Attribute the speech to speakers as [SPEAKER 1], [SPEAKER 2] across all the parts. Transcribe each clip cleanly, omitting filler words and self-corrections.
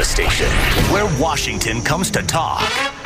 [SPEAKER 1] station where Washington comes to talk.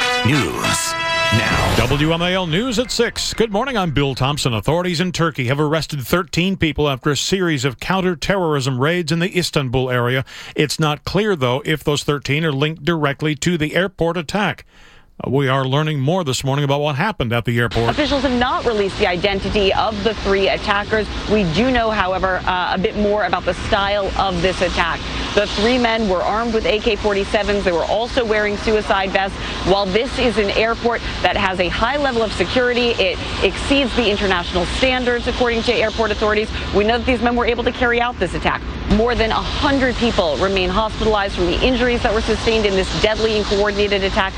[SPEAKER 1] News now.
[SPEAKER 2] WMAL News at 6. Good morning, I'm Bill Thompson. Authorities in Turkey have arrested 13 people after a series of counter-terrorism raids in the Istanbul area. It's not clear, though, if those 13 are linked directly to the airport attack. We are learning more this morning about what happened at the airport.
[SPEAKER 3] Officials have not released the identity of the 3 attackers. We do know, however, a bit more about the style of this attack. The 3 men were armed with AK-47s. They were also wearing suicide vests. While this is an airport that has a high level of security, it exceeds the international standards, according to airport authorities. We know that these men were able to carry out this attack. More than 100 people remain hospitalized from the injuries that were sustained in this deadly and coordinated attack.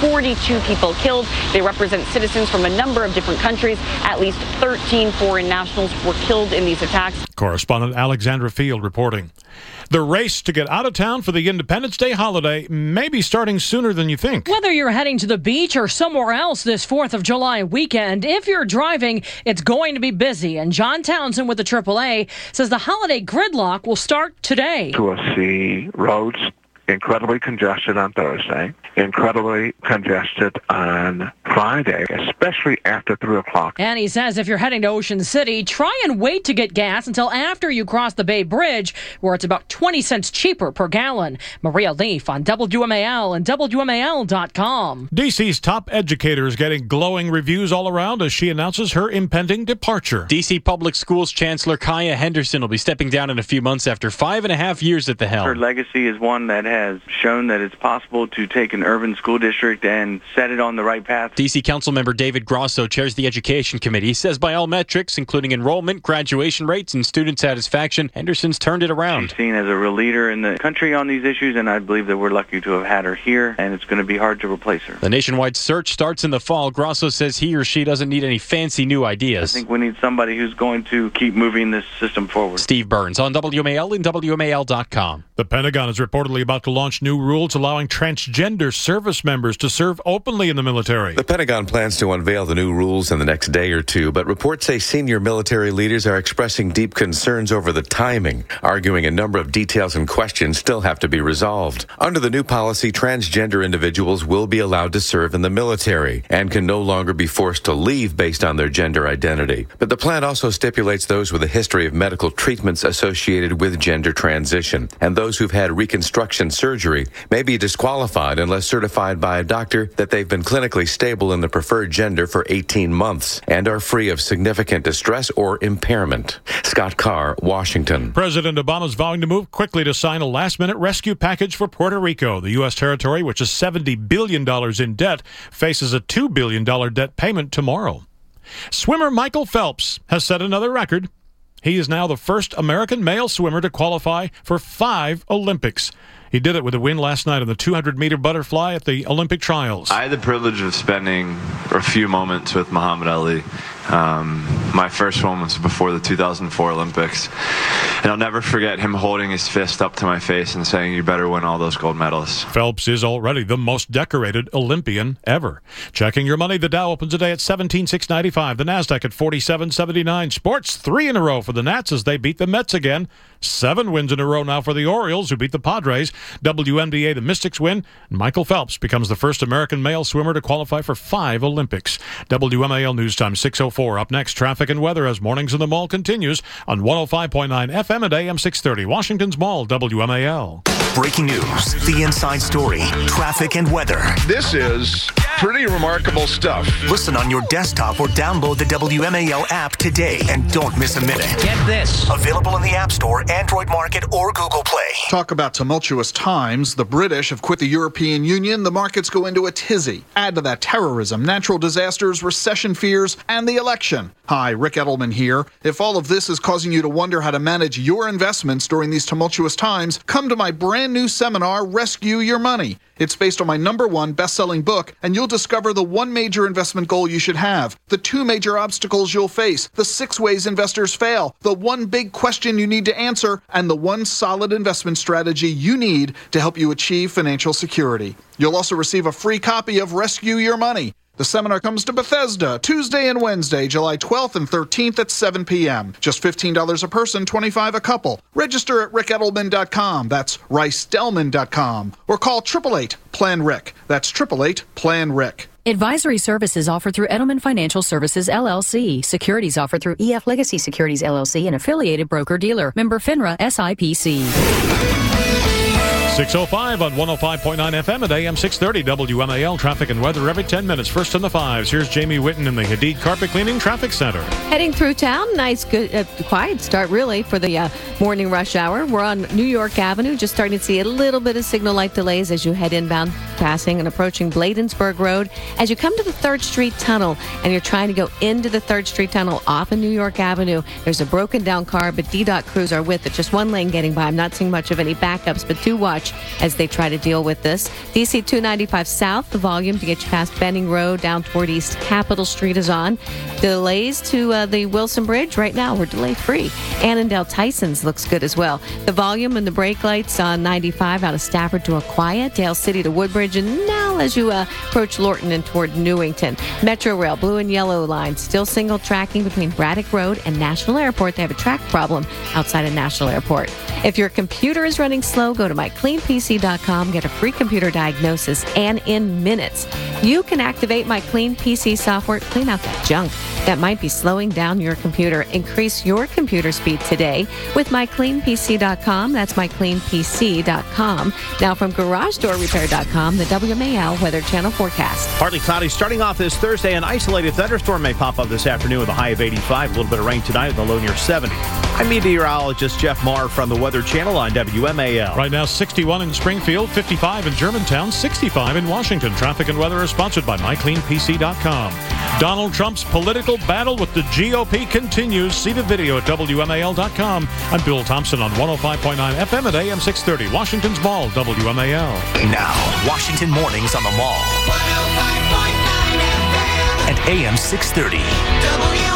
[SPEAKER 3] 42 people killed. They represent citizens from a number of different countries. At least 13 foreign nationals were killed in these attacks.
[SPEAKER 2] Correspondent Alexandra Field reporting. The race to get out of town for the Independence Day holiday may be starting sooner than you think.
[SPEAKER 4] Whether you're heading to the beach or somewhere else this 4th of July weekend, if you're driving, it's going to be busy. And John Townsend with the AAA says the holiday gridlock will start today.
[SPEAKER 5] We'll see roads incredibly congested on Thursday, incredibly congested on Friday, especially after 3 o'clock.
[SPEAKER 4] And he says if you're heading to Ocean City, try and wait to get gas until after you cross the Bay Bridge, where it's about 20 cents cheaper per gallon. Maria Leaf on WMAL and WMAL.com.
[SPEAKER 2] D.C.'s top educator is getting glowing reviews all around as she announces her impending departure.
[SPEAKER 6] D.C. Public Schools Chancellor Kaya Henderson will be stepping down in a few months after 5.5 years at the helm.
[SPEAKER 7] Her legacy is one that has shown that it's possible to take an urban school district and set it on the right path.
[SPEAKER 6] D.C. Councilmember David Grosso chairs the Education Committee. He says by all metrics, including enrollment, graduation rates, and student satisfaction, Henderson's turned it around.
[SPEAKER 7] She's seen as a real leader in the country on these issues, and I believe that we're lucky to have had her here, and it's going to be hard to replace her.
[SPEAKER 6] The nationwide search starts in the fall. Grosso says he or she doesn't need any fancy new ideas.
[SPEAKER 7] I think we need somebody who's going to keep moving this system forward.
[SPEAKER 6] Steve Burns on WMAL and WMAL.com.
[SPEAKER 2] The Pentagon is reportedly about to launch new rules allowing transgender service members to serve openly in the military.
[SPEAKER 8] The Pentagon plans to unveil the new rules in the next day or two, but reports say senior military leaders are expressing deep concerns over the timing, arguing a number of details and questions still have to be resolved. Under the new policy, transgender individuals will be allowed to serve in the military and can no longer be forced to leave based on their gender identity. But the plan also stipulates those with a history of medical treatments associated with gender transition, and those who've had reconstruction surgery may be disqualified unless certified by a doctor that they've been clinically stable in the preferred gender for 18 months and are free of significant distress or impairment. Scott Carr, Washington.
[SPEAKER 2] President Obama's vowing to move quickly to sign a last-minute rescue package for Puerto Rico. The U.S. territory, which is $70 billion in debt, faces a $2 billion debt payment tomorrow. Swimmer Michael Phelps has set another record. He is now the first American male swimmer to qualify for 5 Olympics. He did it with a win last night on the 200-meter butterfly at the Olympic trials.
[SPEAKER 9] I had the privilege of spending a few moments with Muhammad Ali. My first one was before the 2004 Olympics. And I'll never forget him holding his fist up to my face and saying, "You better win all those gold medals."
[SPEAKER 2] Phelps is already the most decorated Olympian ever. Checking your money, the Dow opens today at 17,695. The Nasdaq at 47.79. Sports 3 in a row for the Nats as they beat the Mets again. 7 wins in a row now for the Orioles, who beat the Padres. WNBA, the Mystics win. And Michael Phelps becomes the first American male swimmer to qualify for 5 Olympics. WMAL News Time 6:04. Up next, traffic and weather as Mornings in the Mall continues on 105.9 FM and AM 630. Washington's Mall, WMAL.
[SPEAKER 1] Breaking news, the inside story, traffic and weather.
[SPEAKER 10] This is pretty remarkable stuff.
[SPEAKER 1] Listen on your desktop or download the WMAL app today and don't miss a minute.
[SPEAKER 11] Get this.
[SPEAKER 1] Available in the App Store, Android Market, or Google Play.
[SPEAKER 12] Talk about tumultuous times. The British have quit the European Union. The markets go into a tizzy. Add to that terrorism, natural disasters, recession fears, and the election. Hi, Rick Edelman here. If all of this is causing you to wonder how to manage your investments during these tumultuous times, come to my brand new seminar, Rescue Your Money. It's based on my #1 best-selling book, and you'll discover the 1 major investment goal you should have, the 2 major obstacles you'll face, the 6 ways investors fail, the 1 big question you need to answer, and the 1 solid investment strategy you need to help you achieve financial security. You'll also receive a free copy of Rescue Your Money. The seminar comes to Bethesda Tuesday and Wednesday, July 12th and 13th at 7 p.m. Just $15 a person, $25 a couple. Register at rickedelman.com. That's ricedelman.com. Or call 888-PLAN-RIC. That's 888-PLAN-RIC.
[SPEAKER 11] Advisory services offered through Edelman Financial Services, LLC. Securities offered through EF Legacy Securities, LLC, an affiliated broker-dealer. Member FINRA, SIPC.
[SPEAKER 2] 6:05 on 105.9 FM at AM 630 WMAL. Traffic and weather every 10 minutes. First in the fives. Here's Jamie Whitten in the Hadid Carpet Cleaning Traffic Center.
[SPEAKER 13] Heading through town. Nice, good, quiet start, really, for the morning rush hour. We're on New York Avenue. Just starting to see a little bit of signal light delays as you head inbound, passing and approaching Bladensburg Road. As you come to the 3rd Street Tunnel and you're trying to go into the 3rd Street Tunnel off of New York Avenue, there's a broken down car, but DDOT crews are with it. Just one lane getting by. I'm not seeing much of any backups, but do watch as they try to deal with this. DC 295 South, the volume to get you past Benning Road down toward East Capitol Street is on. Delays to the Wilson Bridge right now. We're delay-free. Annandale Tyson's looks good as well. The volume and the brake lights on 95 out of Stafford to Aquia, Dale City to Woodbridge, and now as you approach Lorton and toward Newington. Metro Rail, blue and yellow lines, still single tracking between Braddock Road and National Airport. They have a track problem outside of National Airport. If your computer is running slow, go to mycleanpc.com, get a free computer diagnosis, and in minutes, you can activate My Clean PC software, clean out that junk that might be slowing down your computer. Increase your computer speed today with mycleanpc.com. That's mycleanpc.com. Now from GarageDoorRepair.com, the WMAL Weather Channel forecast.
[SPEAKER 14] Partly cloudy starting off this Thursday. An isolated thunderstorm may pop up this afternoon with a high of 85. A little bit of rain tonight with a low near 70. I'm meteorologist Jeff Marr from the Weather Channel on WMAL.
[SPEAKER 2] Right now, 61 in Springfield, 55 in Germantown, 65 in Washington. Traffic and weather is sponsored by mycleanpc.com. Donald Trump's political battle with the GOP continues. See the video at WMAL.com. I'm Bill Thompson on 105.9 FM at AM 630. Washington's Mall, WMAL.
[SPEAKER 1] Now, Washington mornings on the Mall. 105.9 FM. And AM 630. WMAL.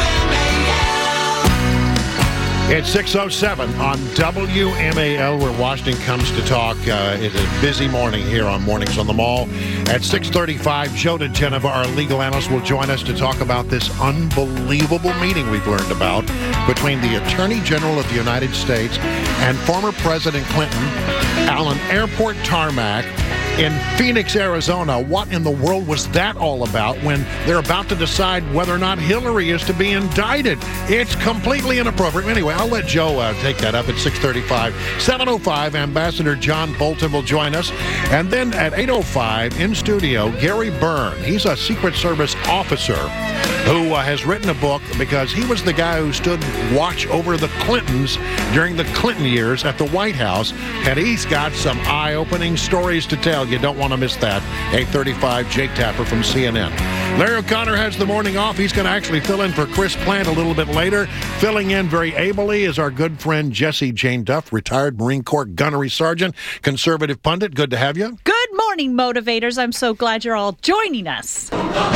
[SPEAKER 15] It's 6:07 on WMAL, where Washington comes to talk. It's a busy morning here on Mornings on the Mall. At 6:35, Joe DeGeneva, our legal analyst, will join us to talk about this unbelievable meeting we've learned about between the Attorney General of the United States and former President Clinton on an airport tarmac in Phoenix, Arizona. What in the world was that all about when they're about to decide whether or not Hillary is to be indicted? It's completely inappropriate. Anyway, I'll let Joe take that up at 6:35. 7:05, Ambassador John Bolton will join us. And then at 8:05, in studio, Gary Byrne. He's a Secret Service officer who has written a book because he was the guy who stood watch over the Clintons during the Clinton years at the White House, and he's got some eye-opening stories to tell. You don't want to miss that. 8:35, Jake Tapper from CNN. Larry O'Connor has the morning off. He's going to actually fill in for Chris Plant a little bit later. Filling in very ably is our good friend Jessie Jane Duff, retired Marine Corps gunnery sergeant, conservative pundit. Good to have you.
[SPEAKER 16] Good morning, motivators. I'm so glad you're all joining us.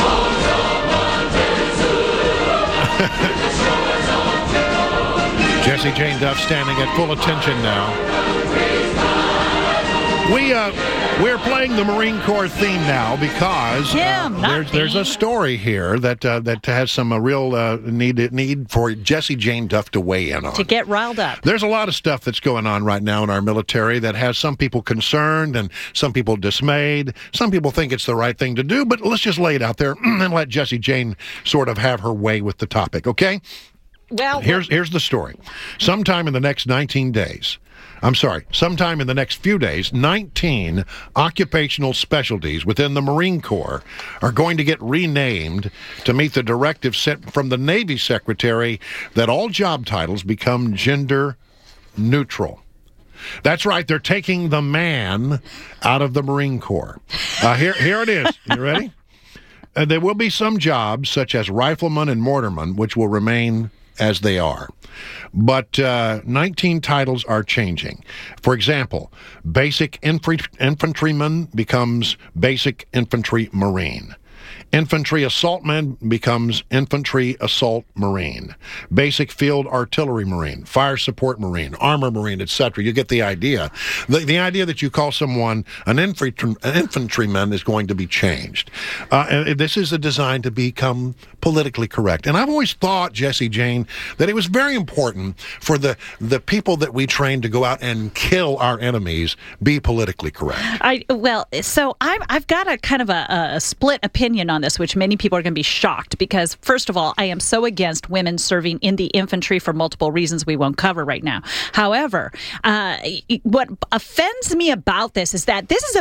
[SPEAKER 15] Jessie Jane Duff standing at full attention now. We're playing the Marine Corps theme now because there's a story here that has some real need for Jessie Jane Duff to weigh in on.
[SPEAKER 16] To get riled up.
[SPEAKER 15] There's a lot of stuff that's going on right now in our military that has some people concerned and some people dismayed. Some people think it's the right thing to do, but let's just lay it out there and let Jessie Jane sort of have her way with the topic, okay?
[SPEAKER 16] Well,
[SPEAKER 15] here's the story. Sometime in the next few days, 19 occupational specialties within the Marine Corps are going to get renamed to meet the directive set from the Navy Secretary that all job titles become gender neutral. That's right, they're taking the man out of the Marine Corps. Here it is. You ready? There will be some jobs, such as rifleman and mortarman, which will remain as they are. But 19 titles are changing. For example, basic infantryman becomes basic infantry marine. Infantry assaultman becomes infantry assault marine, basic field artillery marine, fire support marine, armor marine, etc. You get the idea. The idea that you call someone an infantryman is going to be changed. And this is designed to become politically correct. And I've always thought, Jesse Jane, that it was very important for the people that we train to go out and kill our enemies be politically correct.
[SPEAKER 16] So I've got a kind of a split opinion on this, which many people are going to be shocked because, first of all, I am so against women serving in the infantry for multiple reasons we won't cover right now. However, what offends me about this is that this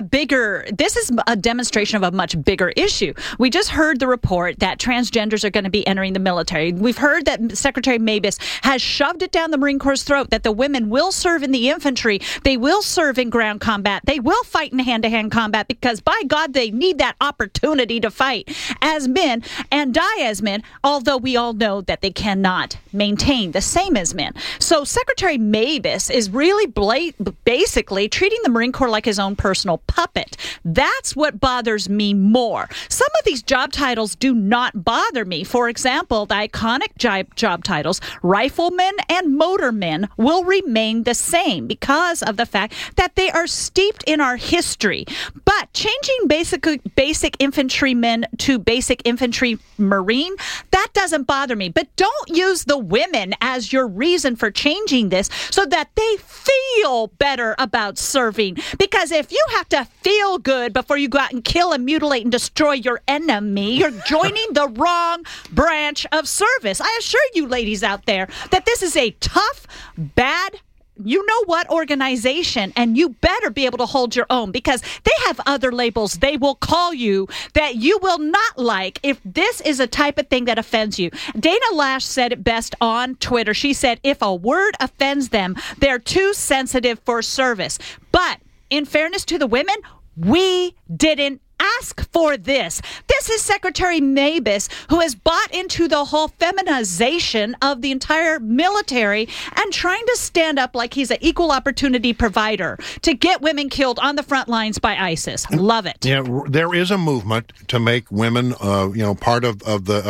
[SPEAKER 16] is a demonstration of a much bigger issue. We just heard the report that transgenders are going to be entering the military. We've heard that Secretary Mabus has shoved it down the Marine Corps' throat that the women will serve in the infantry, they will serve in ground combat, they will fight in hand-to-hand combat because, by God, they need that opportunity to fight as men and die as men, although we all know that they cannot maintain the same as men. So Secretary Mabus is really basically treating the Marine Corps like his own personal puppet. That's what bothers me more. Some of these job titles do not bother me. For example, the iconic job titles, riflemen and motormen, will remain the same because of the fact that they are steeped in our history. But changing basic infantrymen to basic infantry marine, that doesn't bother me. But don't use the women as your reason for changing this so that they feel better about serving. Because if you have to feel good before you go out and kill and mutilate and destroy your enemy, you're joining the wrong branch of service. I assure you ladies out there that this is a tough, bad, you-know-what organization, and you better be able to hold your own because they have other labels they will call you that you will not like if this is a type of thing that offends you. Dana Lash said it best on Twitter. She said, if a word offends them, they're too sensitive for service. But in fairness to the women, we didn't ask for this. This is Secretary Mabus, who has bought into the whole feminization of the entire military and trying to stand up like he's an equal opportunity provider to get women killed on the front lines by ISIS. Love it.
[SPEAKER 15] Yeah, there is a movement to make women, part of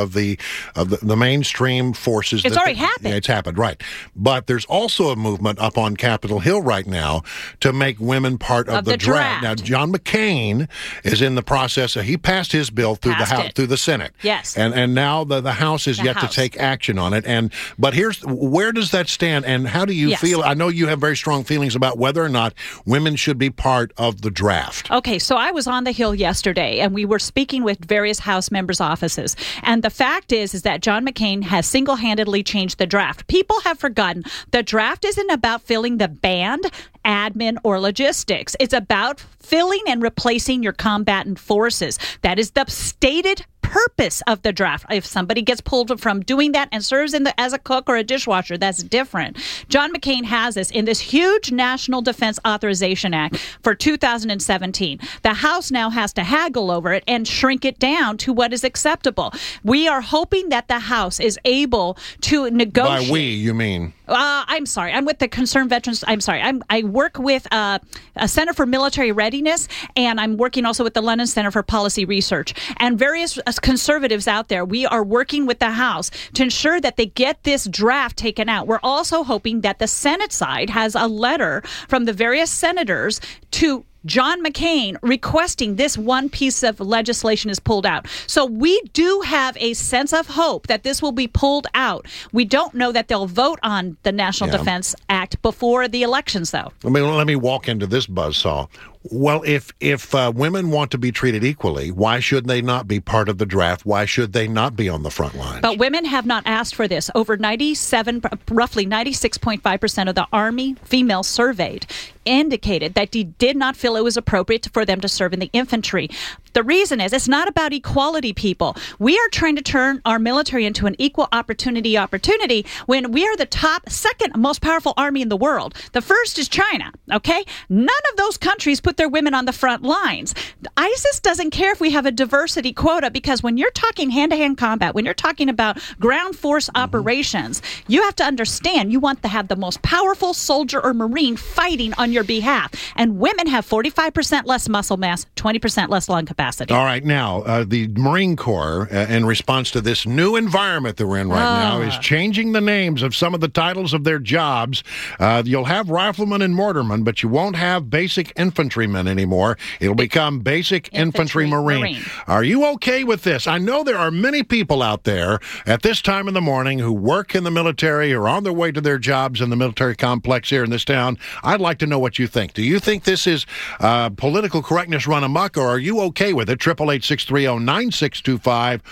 [SPEAKER 15] the mainstream forces.
[SPEAKER 16] It's already happened.
[SPEAKER 15] Yeah, it's happened, right? But there's also a movement up on Capitol Hill right now to make women part of the draft. Now, John McCain is in the process. He passed his bill through the House, through the Senate.
[SPEAKER 16] Yes.
[SPEAKER 15] And now the House is yet to take action on it. But where does that stand? And how do you feel? I know you have very strong feelings about whether or not women should be part of the draft.
[SPEAKER 16] Okay, so I was on the Hill yesterday, and we were speaking with various House members' offices. And the fact is that John McCain has single-handedly changed the draft. People have forgotten the draft isn't about filling the band, admin, or logistics. It's about filling and replacing your combatant forces. That is the stated purpose of the draft. If somebody gets pulled from doing that and serves as a cook or a dishwasher, that's different. John McCain has this in this huge National Defense Authorization Act for 2017. The House now has to haggle over it and shrink it down to what is acceptable. We are hoping that the House is able to negotiate.
[SPEAKER 15] By we, you mean?
[SPEAKER 16] I'm sorry. I'm with the Concerned Veterans. I'm sorry. I work with a Center for Military Readiness, and I'm working also with the London Center for Policy Research. And various conservatives out there, we are working with the House to ensure that they get this draft taken out. We're also hoping that the Senate side has a letter from the various senators to John McCain requesting this one piece of legislation is pulled out. So we do have a sense of hope that this will be pulled out. We don't know that they'll vote on the National Defense Act before the elections, though.
[SPEAKER 15] Let me walk into this buzzsaw. Well, if women want to be treated equally, why should they not be part of the draft? Why should they not be on the front lines?
[SPEAKER 16] But women have not asked for this. Roughly 96.5% of the Army females surveyed indicated that they did not feel it was appropriate for them to serve in the infantry. The reason is it's not about equality, people. We are trying to turn our military into an equal opportunity when we are the second most powerful army in the world. The first is China, okay? None of those countries put put their women on the front lines. ISIS doesn't care if we have a diversity quota, because when you're talking hand-to-hand combat, when you're talking about ground force operations, you have to understand you want to have the most powerful soldier or Marine fighting on your behalf. And women have 45% less muscle mass, 20% less lung capacity.
[SPEAKER 15] All right, now, the Marine Corps, in response to this new environment that we're in right now, is changing the names of some of the titles of their jobs. You'll have riflemen and mortarmen, but you won't have basic infantrymen anymore. It'll become basic infantry Marine. Are you okay with this? I know there are many people out there at this time in the morning who work in the military or on their way to their jobs in the military complex here in this town. I'd like to know what you think. Do you think this is political correctness run amok, or are you okay with it? 888-630-9625,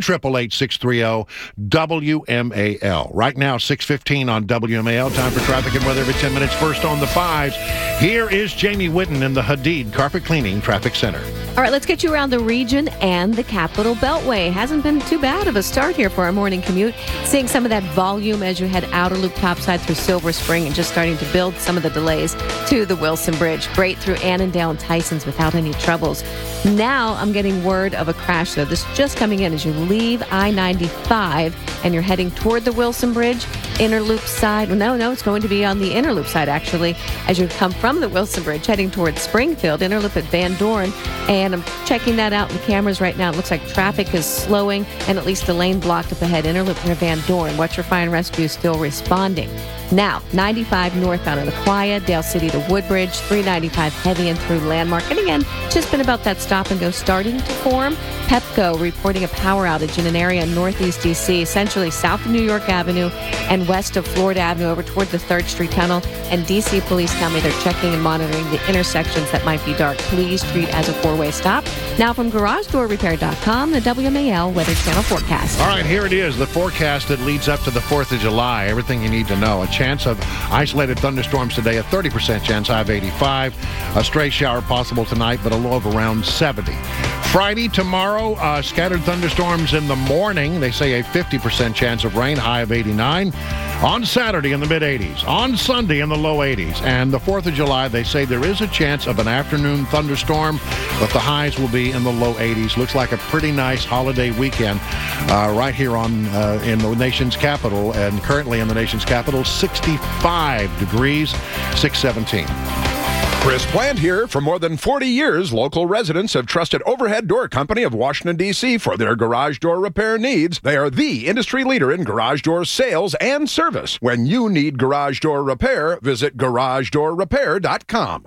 [SPEAKER 15] 1-888-630-WMAL. Right now, 6:15 on WMAL. Time for traffic and weather every 10 minutes. First on the 5s. Here is Jamie Whitten in the Hadid Carpet Cleaning Traffic Center.
[SPEAKER 13] All right, let's get you around the region and the Capital Beltway. Hasn't been too bad of a start here for our morning commute. Seeing some of that volume as you head outer loop topside through Silver Spring and just starting to build some of the delays to the Wilson Bridge. Great through Annandale and Tysons without any troubles. Now I'm getting word of a crash, though. This is just coming in as you leave I-95 and you're heading toward the Wilson Bridge. Inner loop side. No, it's going to be on the inner loop side, actually, as you come from the Wilson Bridge heading towards Springfield. Inner loop at Van Dorn. And I'm checking that out in the cameras right now. It looks like traffic is slowing and at least a lane blocked up ahead. Inner loop near Van Dorn. Watch for fire and rescue is still responding. Now, 95 northbound in Aquia, Dale City to Woodbridge, 395 heavy and through Landmark. And again, just been about that stop and go starting to form. Pepco reporting a power outage in an area in northeast D.C., essentially south of New York Avenue and west of Florida Avenue over toward the 3rd Street Tunnel. And D.C. police tell me they're checking and monitoring the intersections that might be dark. Please treat as a 4-way stop. Now from GarageDoorRepair.com, the WMAL Weather Channel forecast.
[SPEAKER 15] All right, here it is, the forecast that leads up to the 4th of July. Everything you need to know. A chance of isolated thunderstorms today, a 30% chance, high of 85. A stray shower possible tonight, but a low of around 70. Friday, tomorrow, scattered thunderstorms in the morning. They say a 50% chance of rain, high of 89. On Saturday in the mid-80s. On Sunday in the low 80s. And the 4th of July, they say there is a chance of an afternoon thunderstorm, but the highs will be in the low 80s. Looks like a pretty nice holiday weekend right here in the nation's capital. And currently in the nation's capital, 65 degrees, 617.
[SPEAKER 10] Chris Plant here. For more than 40 years, local residents have trusted Overhead Door Company of Washington, D.C. for their garage door repair needs. They are the industry leader in garage door sales and service. When you need garage door repair, visit GarageDoorRepair.com.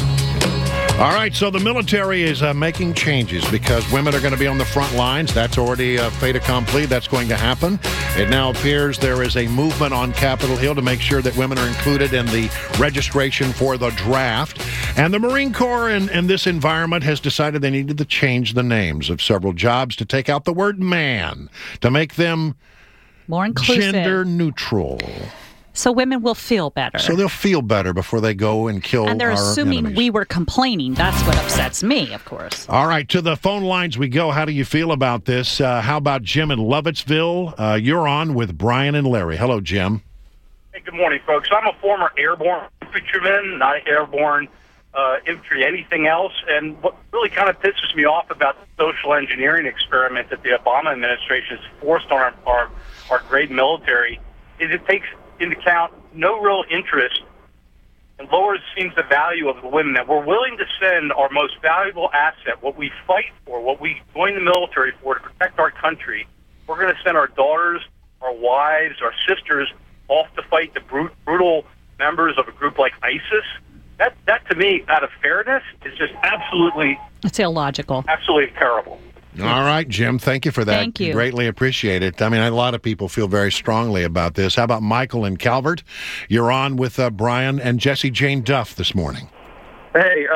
[SPEAKER 15] All right, so the military is making changes because women are going to be on the front lines. That's already fait accompli. That's going to happen. It now appears there is a movement on Capitol Hill to make sure that women are included in the registration for the draft. And the Marine Corps in this environment has decided they needed to change the names of several jobs to take out the word man, to make them
[SPEAKER 16] more inclusive,
[SPEAKER 15] gender neutral.
[SPEAKER 16] So women will feel better.
[SPEAKER 15] So they'll feel better before they go and kill our
[SPEAKER 16] And they're assuming
[SPEAKER 15] enemies.
[SPEAKER 16] we were complaining. That's what upsets me, of course.
[SPEAKER 15] All right, to the phone lines we go. How do you feel about this? How about Jim in Lovettsville? You're on with Brian and Larry. Hello, Jim.
[SPEAKER 17] Hey, good morning, folks. I'm a former airborne infantryman, not airborne infantry, anything else. And what really kind of pisses me off about the social engineering experiment that the Obama administration has forced on our great military is it takes into account no real interest and lowers seems the value of the women that we're willing to send our most valuable asset, what we fight for, what we join the military for to protect our country. We're going to send our daughters, our wives, our sisters off to fight the brutal members of a group like ISIS. That to me, out of fairness, is just absolutely...
[SPEAKER 16] It's illogical.
[SPEAKER 17] Absolutely terrible.
[SPEAKER 15] All right, Jim, thank you for that.
[SPEAKER 16] Thank you.
[SPEAKER 15] Greatly appreciate it. I mean, a lot of people feel very strongly about this. How about Michael in Calvert? You're on with Brian and Jesse Jane Duff this morning.
[SPEAKER 18] Hey,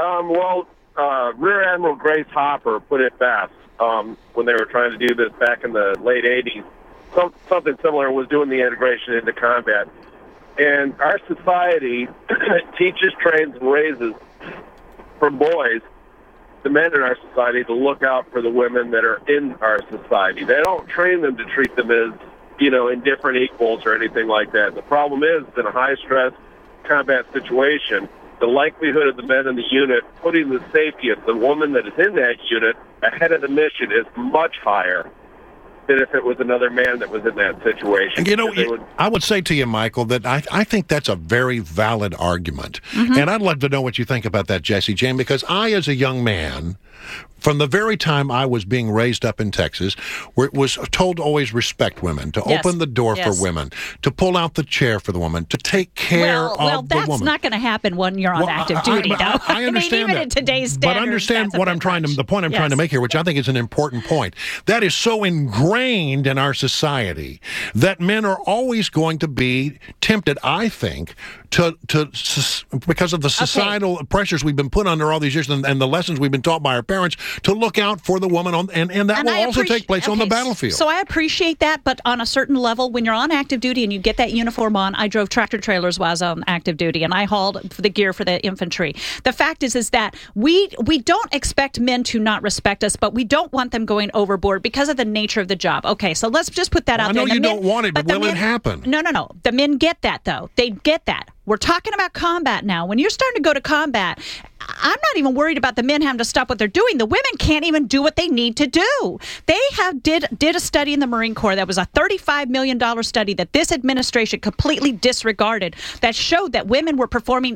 [SPEAKER 18] Rear Admiral Grace Hopper put it best when they were trying to do this back in the late 80s. Something similar was doing the integration into combat. And our society teaches, trains, and raises from boys the men in our society to look out for the women that are in our society. They don't train them to treat them as, indifferent equals or anything like that. The problem is, in a high-stress combat situation, the likelihood of the men in the unit putting the safety of the woman that is in that unit ahead of the mission is much higher than if it was another man that was in that situation.
[SPEAKER 15] You know, I would say to you, Michael, that I think that's a very valid argument. And I'd love to know what you think about that, Jesse Jane, because I, as a young man, from the very time I was being raised up in Texas, where it was told to always respect women, to open the door for women, to pull out the chair for the woman, to take care of the woman.
[SPEAKER 16] Well, that's not going to happen when you're on active duty, though.
[SPEAKER 15] I understand
[SPEAKER 16] even
[SPEAKER 15] that.
[SPEAKER 16] In today's standards,
[SPEAKER 15] but understand what I'm trying to, the point I'm trying to make here, which I think is an important point. That is so ingrained in our society that men are always going to be tempted, I think, to because of the societal pressures we've been put under all these years and the lessons we've been taught by our parents, to look out for the woman and that will also take place on the battlefield.
[SPEAKER 16] So I appreciate that, but on a certain level, when you're on active duty and you get that uniform on, I drove tractor trailers while I was on active duty, and I hauled the gear for the infantry. The fact is that we don't expect men to not respect us, but we don't want them going overboard because of the nature of the job. Okay, so let's just put that out there.
[SPEAKER 15] I know you don't want it, but will it happen?
[SPEAKER 16] No. The men get that, though. They get that. We're talking about combat now. When you're starting to go to combat, I'm not even worried about the men having to stop what they're doing. The women can't even do what they need to do. They did a study in the Marine Corps that was a $35 million study that this administration completely disregarded that showed that women were performing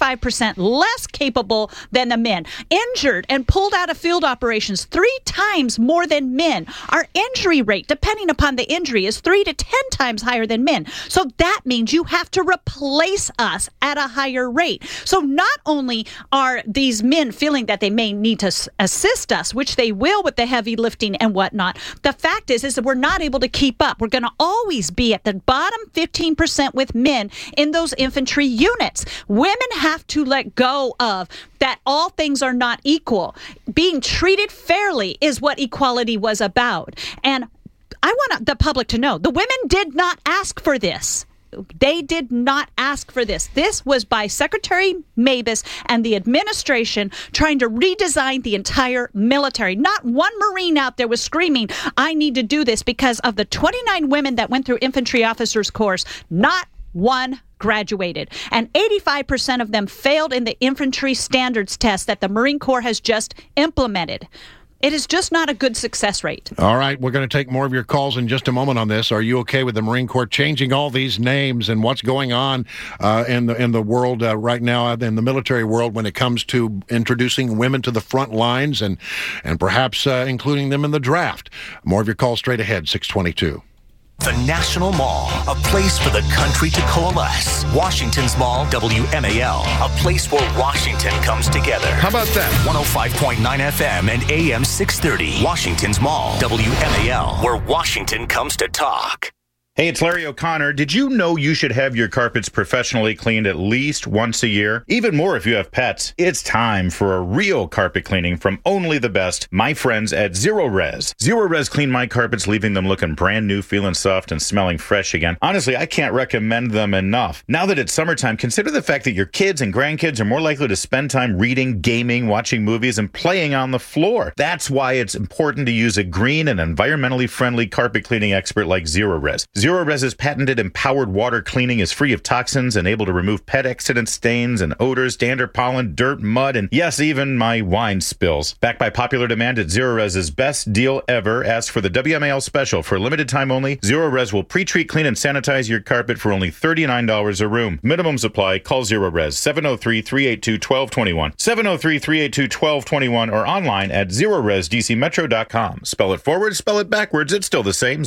[SPEAKER 16] 65% less capable than the men. Injured and pulled out of field operations 3 times more than men. Our injury rate, depending upon the injury, is 3 to 10 times higher than men. So that means you have to replace us at a higher rate. So not only are these men feeling that they may need to assist us, which they will with the heavy lifting and whatnot, the fact is that we're not able to keep up. We're going to always be at the bottom 15% with men in those infantry units. Women have to let go of that all things are not equal. Being treated fairly is what equality was about. And I want the public to know, the women did not ask for this. They did not ask for this. This was by Secretary Mabus and the administration trying to redesign the entire military. Not one Marine out there was screaming, I need to do this, because of the 29 women that went through infantry officers course, not one graduated. And 85% of them failed in the infantry standards test that the Marine Corps has just implemented. It is just not a good success rate.
[SPEAKER 15] All right, we're going to take more of your calls in just a moment on this. Are you okay with the Marine Corps changing all these names and what's going on in the world right now, in the military world, when it comes to introducing women to the front lines and perhaps including them in the draft? More of your calls straight ahead, 622.
[SPEAKER 1] The National Mall, a place for the country to coalesce. Washington's Mall, WMAL, a place where Washington comes together.
[SPEAKER 10] How about that?
[SPEAKER 1] 105.9 FM and AM 630. Washington's Mall, WMAL, where Washington comes to talk.
[SPEAKER 19] Hey, it's Larry O'Connor. Did you know you should have your carpets professionally cleaned at least once a year? Even more if you have pets. It's time for a real carpet cleaning from only the best, my friends at Zero-Res. Zero-Res clean my carpets, leaving them looking brand new, feeling soft, and smelling fresh again. Honestly, I can't recommend them enough. Now that it's summertime, consider the fact that your kids and grandkids are more likely to spend time reading, gaming, watching movies, and playing on the floor. That's why it's important to use a green and environmentally friendly carpet cleaning expert like Zero-Res. Zero-Res's patented empowered water cleaning is free of toxins and able to remove pet accident stains and odors, dander, pollen, dirt, mud, and yes, even my wine spills. Backed by popular demand at Zero-Res's best deal ever, ask for the WMAL special. For a limited time only, Zero-Res will pre-treat, clean, and sanitize your carpet for only $39 a room. Minimums apply. Call Zero-Res, 703-382-1221, 703-382-1221, or online at ZeroResDCMetro.com. Spell it forward, spell it backwards, it's still the same,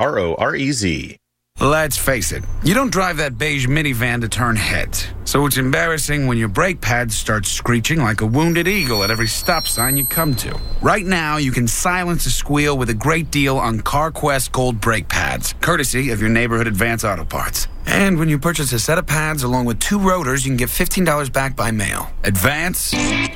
[SPEAKER 19] Zerorez.
[SPEAKER 20] Let's face it, you don't drive that beige minivan to turn heads. So it's embarrassing when your brake pads start screeching like a wounded eagle at every stop sign you come to. Right now, you can silence a squeal with a great deal on CarQuest Gold brake pads, courtesy of your neighborhood Advance Auto Parts. And when you purchase a set of pads along with 2 rotors, you can get $15 back by mail. Advance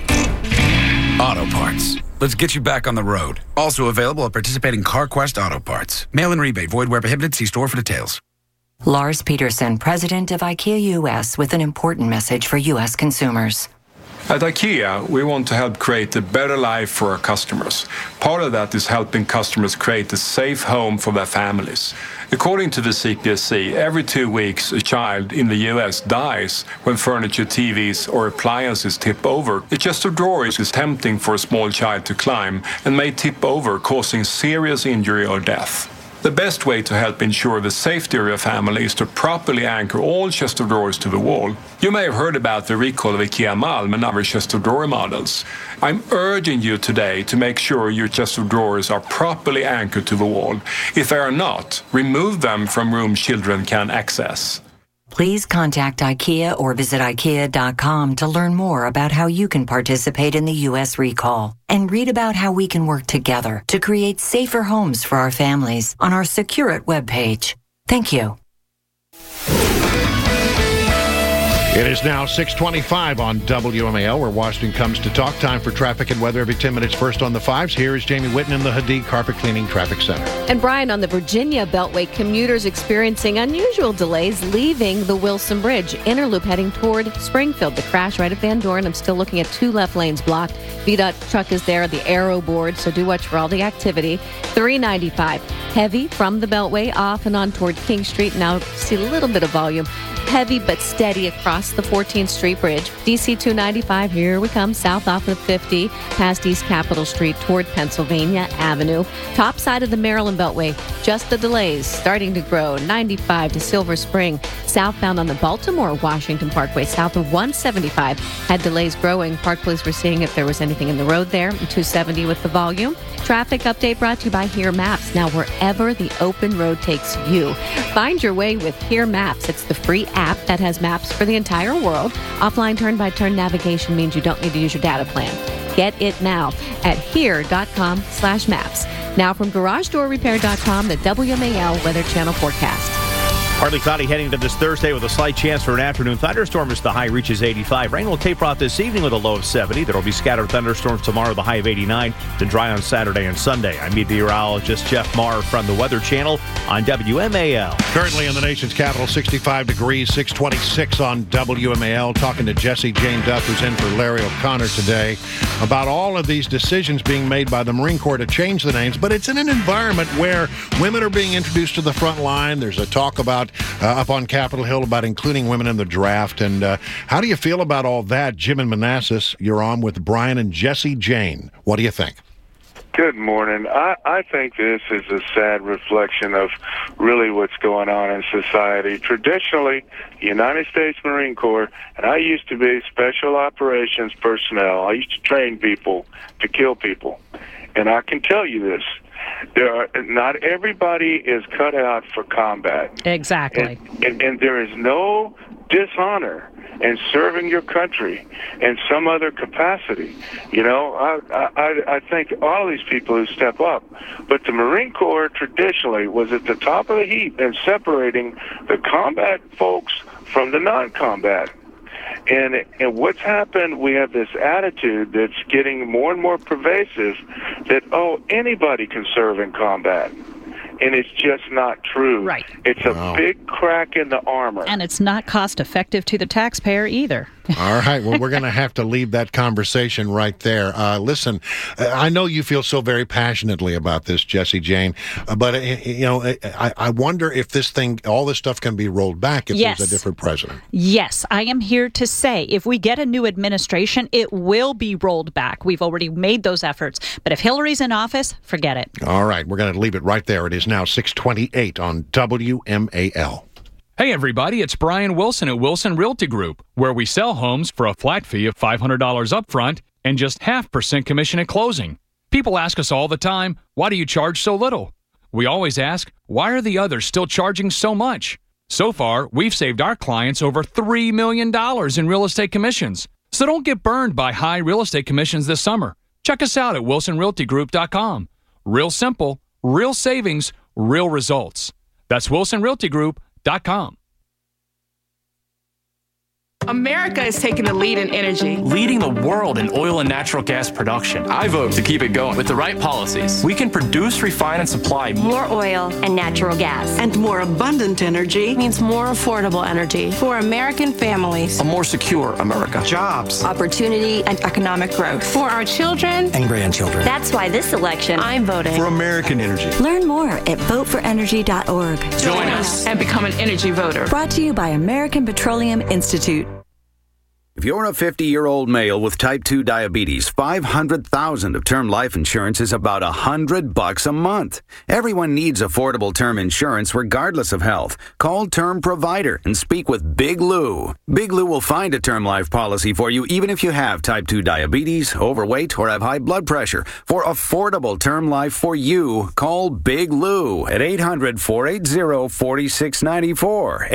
[SPEAKER 20] Auto Parts. Let's get you back on the road. Also available at participating CarQuest Auto Parts. Mail and rebate. Void where prohibited. See store for details.
[SPEAKER 21] Lars Peterson, president of IKEA US, with an important message for U.S. consumers. At IKEA, we want to help create a better life for our customers. Part of that is helping customers create a safe home for their families. According to the CPSC, every 2 weeks, a child in the U.S. dies when furniture, TVs, or appliances tip over. A chest of drawers is tempting for a small child to climb and may tip over, causing serious injury or death. The best way to help ensure the safety of your family is to properly anchor all chest of drawers to the wall. You may have heard about the recall of IKEA Malm and other chest of drawer models. I'm urging you today to make sure your chest of drawers are properly anchored to the wall. If they are not, remove them from rooms children can access.
[SPEAKER 22] Please contact IKEA or visit IKEA.com to learn more about how you can participate in the U.S. recall and read about how we can work together to create safer homes for our families on our Secure It webpage. Thank you.
[SPEAKER 15] It is now 6:25 on WMAL, where Washington comes to talk. Time for traffic and weather every 10 minutes. First on the fives, here is Jamie Whitten in the Hadid Carpet Cleaning Traffic Center.
[SPEAKER 13] And Brian, on the Virginia Beltway, commuters experiencing unusual delays leaving the Wilson Bridge. Inner loop heading toward Springfield. The crash right at Van Dorn. I'm still looking at 2 left lanes blocked. VDOT truck is there, the Arrow board, so do watch for all the activity. 395, heavy from the Beltway off and on toward King Street. Now see a little bit of volume. Heavy but steady across the 14th Street Bridge. DC 295, here we come, south off of 50, past East Capitol Street toward Pennsylvania Avenue. Top side of the Maryland Beltway, just the delays starting to grow. 95 to Silver Spring. Southbound on the Baltimore-Washington Parkway, south of 175, had delays growing. Park Police were seeing if there was anything in the road there. 270 with the volume. Traffic update brought to you by Here Maps. Now, wherever the open road takes you, find your way with Here Maps. It's the free app that has maps for the entire world. Offline turn-by-turn navigation means you don't need to use your data plan. Get it now at here.com/maps. Now from GarageDoorRepair.com, the WMAL Weather Channel forecast.
[SPEAKER 14] Partly cloudy heading to this Thursday with a slight chance for an afternoon thunderstorm as the high reaches 85. Rain will taper off this evening with a low of 70. There will be scattered thunderstorms tomorrow, the high of 89. Then dry on Saturday and Sunday. I'm meteorologist Jeff Marr from the Weather Channel on WMAL.
[SPEAKER 15] Currently in the nation's capital, 65 degrees, 626 on WMAL. Talking to Jesse Jane Duff, who's in for Larry O'Connor today, about all of these decisions being made by the Marine Corps to change the names. But it's in an environment where women are being introduced to the front line. There's a talk about up on Capitol Hill about including women in the draft. And how do you feel about all that? Jim and Manassas, you're on with Brian and Jesse Jane. What do you think?
[SPEAKER 23] Good morning. I think this is a sad reflection of really what's going on in society. Traditionally, the United States Marine Corps, and I used to be special operations personnel. I used to train people to kill people. And I can tell you this. Not everybody is cut out for combat.
[SPEAKER 16] Exactly.
[SPEAKER 23] And there is no dishonor in serving your country in some other capacity. You know, I think all these people who step up. But the Marine Corps traditionally was at the top of the heap in separating the combat folks from the non-combat. And what's happened, we have this attitude that's getting more and more pervasive that, anybody can serve in combat. And it's just not true.
[SPEAKER 16] Right.
[SPEAKER 23] It's a big crack in the armor.
[SPEAKER 16] And it's not cost effective to the taxpayer either.
[SPEAKER 15] All right. Well, we're going to have to leave that conversation right there. Listen, I know you feel so very passionately about this, Jesse Jane, but, I wonder if all this stuff can be rolled back if there's a different president.
[SPEAKER 16] Yes, I am here to say if we get a new administration, it will be rolled back. We've already made those efforts. But if Hillary's in office, forget it.
[SPEAKER 15] All right. We're going to leave it right there. It is now 6:28 on WMAL.
[SPEAKER 24] Hey everybody, it's Brian Wilson at Wilson Realty Group, where we sell homes for a flat fee of $500 upfront and just 0.5% commission at closing. People ask us all the time, why do you charge so little? We always ask, why are the others still charging so much? So far, we've saved our clients over $3 million in real estate commissions. So don't get burned by high real estate commissions this summer. Check us out at WilsonRealtyGroup.com. Real simple, real savings, real results. That's WilsonRealtyGroup.com.
[SPEAKER 3] America is taking the lead in energy.
[SPEAKER 4] Leading the world in oil and natural gas production.
[SPEAKER 5] I vote to keep it going.
[SPEAKER 4] With the right policies, we can produce, refine, and supply
[SPEAKER 7] more oil and natural gas.
[SPEAKER 25] And more abundant energy
[SPEAKER 26] means more affordable energy for American families.
[SPEAKER 4] A more secure America.
[SPEAKER 25] Jobs.
[SPEAKER 26] Opportunity and economic growth. For our children
[SPEAKER 4] and grandchildren.
[SPEAKER 7] That's why this election,
[SPEAKER 26] I'm voting
[SPEAKER 5] for American energy.
[SPEAKER 22] Learn more at voteforenergy.org.
[SPEAKER 4] Join us
[SPEAKER 25] and become an energy voter.
[SPEAKER 22] Brought to you by American Petroleum Institute.
[SPEAKER 27] If you're a 50-year-old male with type 2 diabetes, $500,000 of term life insurance is about $100 a month. Everyone needs affordable term insurance regardless of health. Call Term Provider and speak with Big Lou. Big Lou will find a term life policy for you even if you have type 2 diabetes, overweight, or have high blood pressure. For affordable term life for you, call Big Lou at 800-480-4694.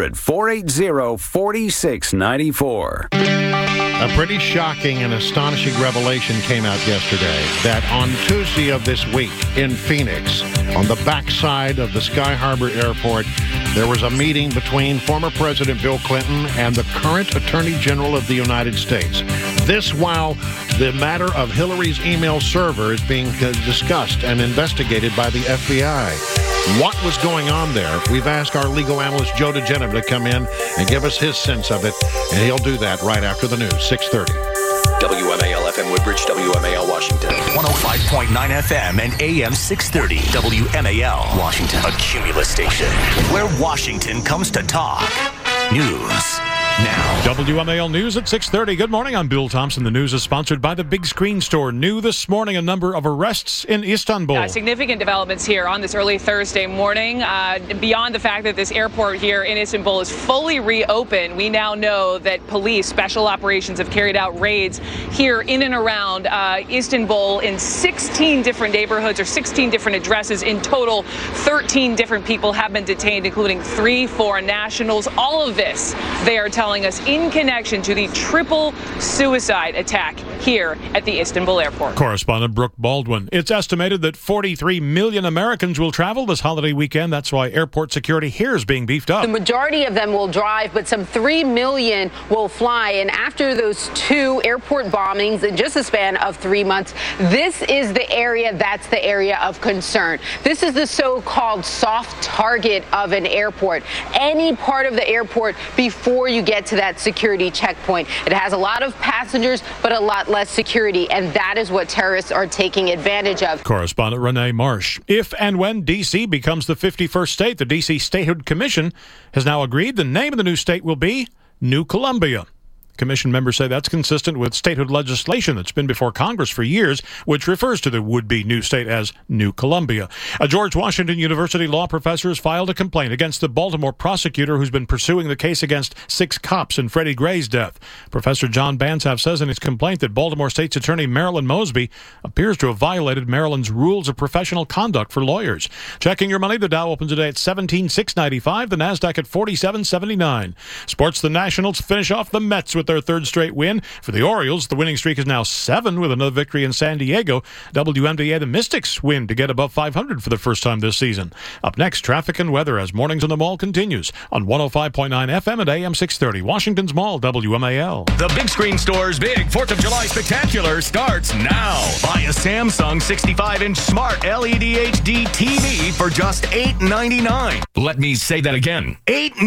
[SPEAKER 27] 800-480-4694.
[SPEAKER 15] A pretty shocking and astonishing revelation came out yesterday that on Tuesday of this week in Phoenix, on the backside of the Sky Harbor Airport, there was a meeting between former President Bill Clinton and the current Attorney General of the United States. This while the matter of Hillary's email server is being discussed and investigated by the FBI. What was going on there? We've asked our legal analyst Joe DeGenev to come in and give us his sense of it, and he'll do that right after the news, 6:30.
[SPEAKER 1] WMAL FM Woodbridge, WMAL Washington. 105.9 FM and AM 630. WMAL Washington. A Cumulus station where Washington comes to talk. News now.
[SPEAKER 2] WMAL News at 6:30. Good morning. I'm Bill Thompson. The news is sponsored by the Big Screen Store. New this morning, a number of arrests in Istanbul.
[SPEAKER 28] Significant developments here on this early Thursday morning. Beyond the fact that this airport here in Istanbul is fully reopened, we now know that police, special operations, have carried out raids here in and around Istanbul in 16 different neighborhoods or 16 different addresses. In total, 13 different people have been detained, including 3 foreign nationals. All of this, they are telling us, in connection to the triple suicide attack here at the Istanbul airport.
[SPEAKER 2] Correspondent Brooke Baldwin. It's estimated that 43 million Americans will travel this holiday weekend. That's why airport security here is being beefed up.
[SPEAKER 29] The majority of them will drive, but some 3 million will fly. And after those 2 airport bombings in just a span of 3 months, this is the area that's the area of concern. This is the so-called soft target of an airport. Any part of the airport before you get to that security checkpoint. It has a lot of passengers, but a lot less security, and that is what terrorists are taking advantage of.
[SPEAKER 2] Correspondent Renee Marsh. If and when D.C. becomes the 51st state, the D.C. Statehood Commission has now agreed the name of the new state will be New Columbia. Commission members say that's consistent with statehood legislation that's been before Congress for years, which refers to the would-be new state as New Columbia. A George Washington University law professor has filed a complaint against the Baltimore prosecutor who's been pursuing the case against 6 cops in Freddie Gray's death. Professor John Bansaff says in his complaint that Baltimore State's Attorney Marilyn Mosby appears to have violated Maryland's rules of professional conduct for lawyers. Checking your money, the Dow opens today at 17,695, the NASDAQ at 4779. Sports, the Nationals finish off the Mets with their 3rd straight win. For the Orioles, the winning streak is now 7 with another victory in San Diego. WMDA, the Mystics win to get above 500 for the first time this season. Up next, traffic and weather as Mornings on the Mall continues on 105.9 FM and AM 630. Washington's Mall, WMAL.
[SPEAKER 1] The Big Screen Store's big 4th of July spectacular starts now. Buy a Samsung 65-inch smart LED HD TV for just $8.99. Let me say that again.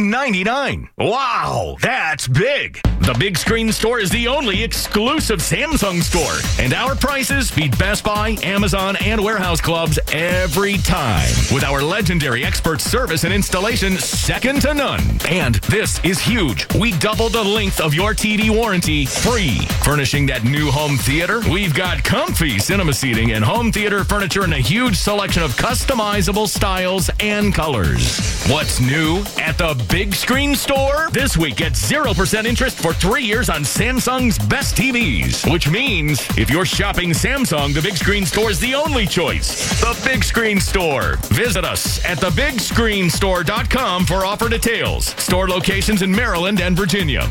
[SPEAKER 1] $8.99. Wow, that's big. The Big Screen Store is the only exclusive Samsung store, and our prices beat Best Buy, Amazon, and warehouse clubs every time. With our legendary expert service and installation second to none. And this is huge. We double the length of your TV warranty free. Furnishing that new home theater, we've got comfy cinema seating and home theater furniture in a huge selection of customizable styles and colors. What's new at the Big Screen Store? This week, get 0% interest for 3 years on Samsung's best TVs, which means if you're shopping Samsung, the Big Screen Store is the only choice. The Big Screen Store. Visit us at thebigscreenstore.com for offer details. Store locations in Maryland and Virginia.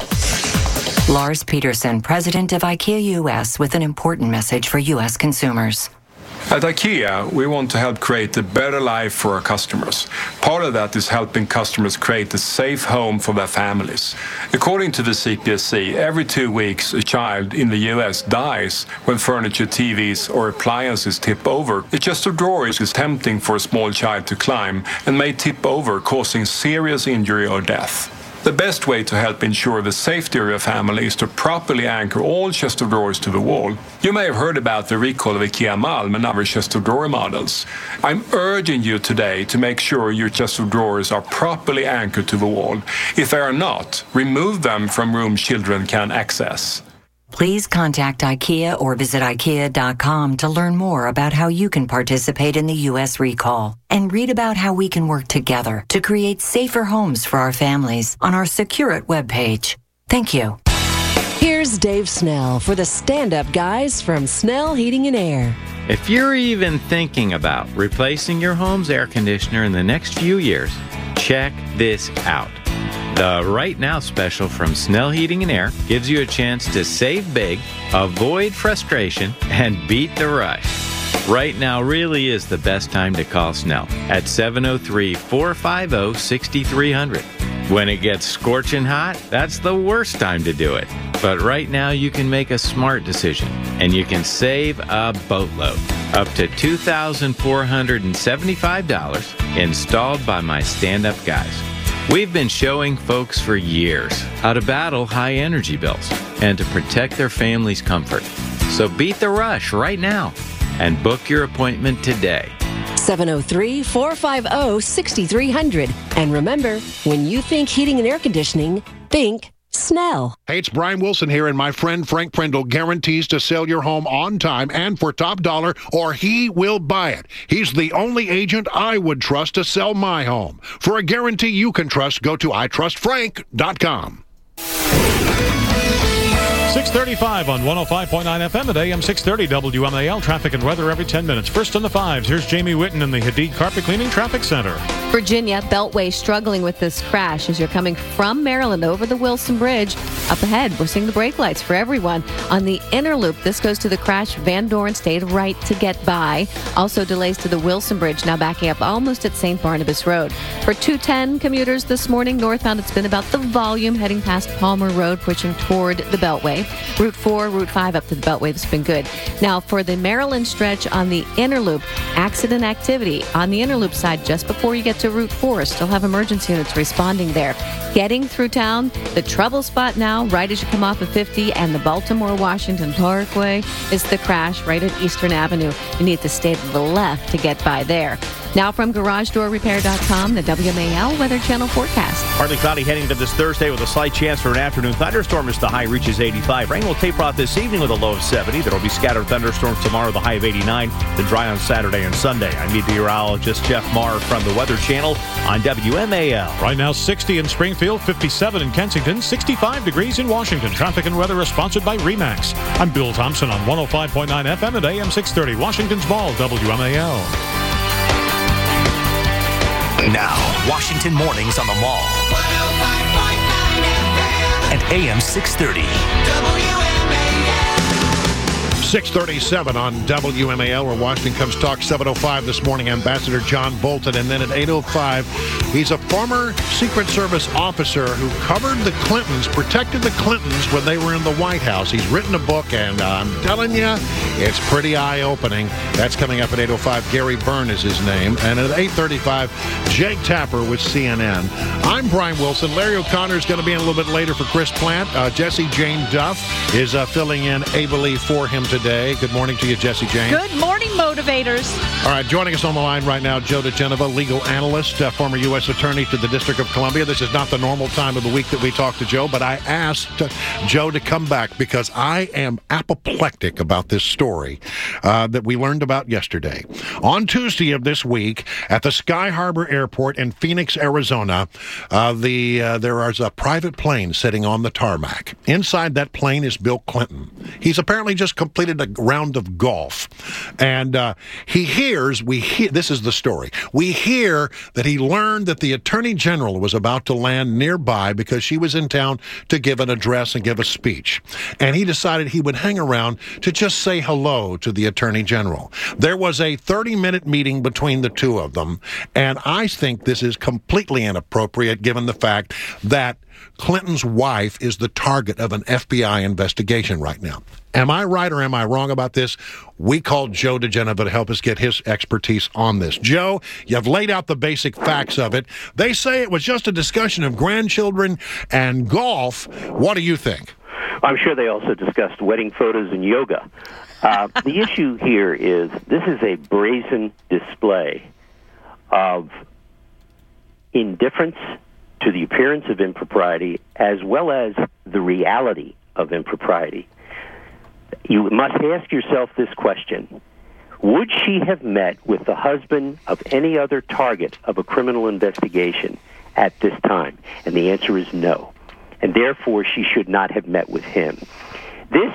[SPEAKER 22] Lars Peterson, president of IKEA US, with an important message for U.S. consumers.
[SPEAKER 21] At IKEA, we want to help create a better life for our customers. Part of that is helping customers create a safe home for their families. According to the CPSC, every 2 weeks a child in the US dies when furniture, TVs or appliances tip over. A chest of drawers is tempting for a small child to climb and may tip over, causing serious injury or death. The best way to help ensure the safety of your family is to properly anchor all chest of drawers to the wall. You may have heard about the recall of IKEA Malm and other chest of drawer models. I'm urging you today to make sure your chest of drawers are properly anchored to the wall. If they are not, remove them from rooms children can access.
[SPEAKER 22] Please contact IKEA or visit IKEA.com to learn more about how you can participate in the U.S. recall and read about how we can work together to create safer homes for our families on our Secure It webpage. Thank you.
[SPEAKER 6] Here's Dave Snell for the stand-up guys from Snell Heating and Air.
[SPEAKER 8] If you're even thinking about replacing your home's air conditioner in the next few years, check this out. The Right Now special from Snell Heating and Air gives you a chance to save big, avoid frustration, and beat the rush. Right now really is the best time to call Snell at 703-450-6300. When it gets scorching hot, that's the worst time to do it. But right now you can make a smart decision, and you can save a boatload. Up to $2,475 installed by my stand-up guys. We've been showing folks for years how to battle high energy bills and to protect their family's comfort. So beat the rush right now and book your appointment today.
[SPEAKER 6] 703-450-6300. And remember, when you think heating and air conditioning, think Snell.
[SPEAKER 15] Hey, it's Brian Wilson here, and my friend Frank Prindle guarantees to sell your home on time and for top dollar, or he will buy it. He's the only agent I would trust to sell my home. For a guarantee you can trust, go to itrustfrank.com.
[SPEAKER 2] 635 on 105.9 FM at AM 630 WMAL. Traffic and weather every 10 minutes. First on the fives, here's Jamie Whitten in the Hadid Carpet Cleaning Traffic Center.
[SPEAKER 13] Virginia Beltway struggling with this crash as you're coming from Maryland over the Wilson Bridge. Up ahead, we're seeing the brake lights for everyone. On the inner loop, this goes to the crash. Van Dorn stayed right to get by. Also delays to the Wilson Bridge, now backing up almost at St. Barnabas Road. For 210 commuters this morning, northbound, it's been about the volume heading past Palmer Road, pushing toward the Beltway. Route 4, Route 5 up to the Beltway. This has been good. Now, for the Maryland stretch on the inner loop, accident activity on the inner loop side just before you get to Route 4. Still have emergency units responding there. Getting through town, the trouble spot now, right as you come off of 50 and the Baltimore-Washington Parkway, is the crash right at Eastern Avenue. You need to stay to the left to get by there. Now from GarageDoorRepair.com, the WMAL Weather Channel forecast.
[SPEAKER 14] Partly cloudy heading into this Thursday with a slight chance for an afternoon thunderstorm as the high reaches 85. Rain will taper off this evening with a low of 70. There will be scattered thunderstorms tomorrow, the high of 89. Then dry on Saturday and Sunday. I'm meteorologist Jeff Marr from the Weather Channel on WMAL.
[SPEAKER 2] Right now, 60 in Springfield, 57 in Kensington, 65 degrees in Washington. Traffic and weather is sponsored by RE/MAX. I'm Bill Thompson on 105.9 FM at AM 630, Washington's Mall, WMAL.
[SPEAKER 1] Now, Washington Mornings on the Mall. 105.9 FM. And AM 630. WMAL.
[SPEAKER 15] 6:37 on WMAL, where Washington Comes Talk. 7:05 this morning, Ambassador John Bolton. And then at 8:05, he's a former Secret Service officer who covered the Clintons, protected the Clintons when they were in the White House. He's written a book, and I'm telling you, it's pretty eye-opening. That's coming up at 8:05. Gary Byrne is his name. And at 8:35, Jake Tapper with CNN. I'm Brian Wilson. Larry O'Connor is going to be in a little bit later for Chris Plant. Jesse Jane Duff is filling in ably for him today. Good morning to you, Jesse Jane.
[SPEAKER 16] Good morning, motivators.
[SPEAKER 15] All right, joining us on the line right now, Joe DeGenova, legal analyst, former U.S. Attorney to the District of Columbia. This is not the normal time of the week that we talk to Joe, but I asked Joe to come back because I am apoplectic about this story that we learned about yesterday. On Tuesday of this week, at the Sky Harbor Airport in Phoenix, Arizona, there is a private plane sitting on the tarmac. Inside that plane is Bill Clinton. He's apparently just completely completed a round of golf, and this is the story. We hear that he learned that the Attorney General was about to land nearby because she was in town to give an address and give a speech. And he decided he would hang around to just say hello to the Attorney General. There was a 30-minute meeting between the two of them, and I think this is completely inappropriate given the fact that Clinton's wife is the target of an FBI investigation right now. Am I right or am I wrong about this? We called Joe diGenova to help us get his expertise on this. Joe, you've laid out the basic facts of it. They say it was just a discussion of grandchildren and golf. What do you think?
[SPEAKER 9] I'm sure they also discussed wedding photos and yoga. The issue here is this is a brazen display of indifference to the appearance of impropriety as well as the reality of impropriety. You must ask yourself this question. Would she have met with the husband of any other target of a criminal investigation at this time? And the answer is no. And therefore, she should not have met with him. This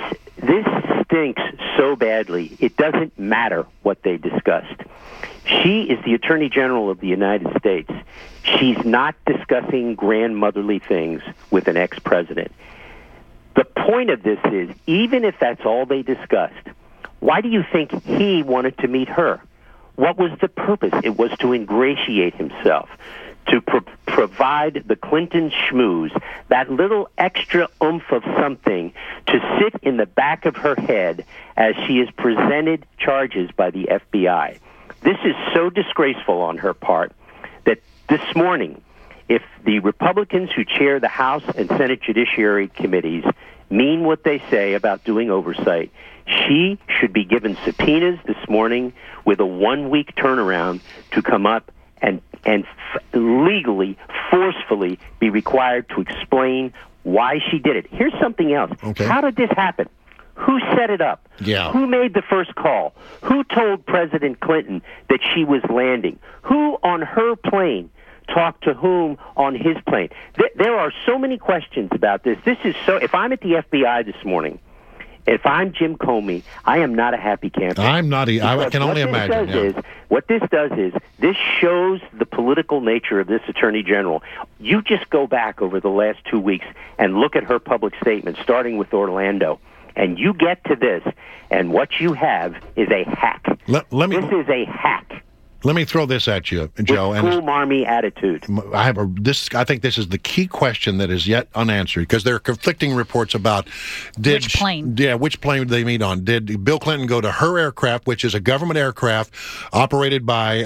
[SPEAKER 9] stinks so badly, it doesn't matter what they discussed. She is the Attorney General of the United States. She's not discussing grandmotherly things with an ex-president. The point of this is, even if that's all they discussed, why do you think he wanted to meet her? What was the purpose? It was to ingratiate himself, to provide the Clinton schmooze, that little extra oomph of something to sit in the back of her head as she is presented charges by the FBI. This is so disgraceful on her part that this morning, if the Republicans who chair the House and Senate Judiciary Committees mean what they say about doing oversight, she should be given subpoenas this morning with a 1-week turnaround to come up and legally, forcefully be required to explain why she did it. Here's something else.
[SPEAKER 15] Okay.
[SPEAKER 9] How did this happen? Who set it up?
[SPEAKER 15] Yeah.
[SPEAKER 9] Who made the first call? Who told President Clinton that she was landing? Who on her plane talked to whom on his plane? There are so many questions about this. This is so. If I'm at the FBI this morning, if I'm Jim Comey, I am not a happy camper.
[SPEAKER 15] I'm not. I can only imagine.
[SPEAKER 9] What this does is this shows the political nature of this Attorney General. You just go back over the last 2 weeks and look at her public statements, starting with Orlando. And you get to this, and what you have is a hack. This is a hack.
[SPEAKER 15] Let me throw this at you, Joe.
[SPEAKER 9] With cool marmy attitude.
[SPEAKER 15] I think this is the key question that is yet unanswered because there are conflicting reports about
[SPEAKER 16] which plane.
[SPEAKER 15] Which plane did they meet on? Did Bill Clinton go to her aircraft, which is a government aircraft operated by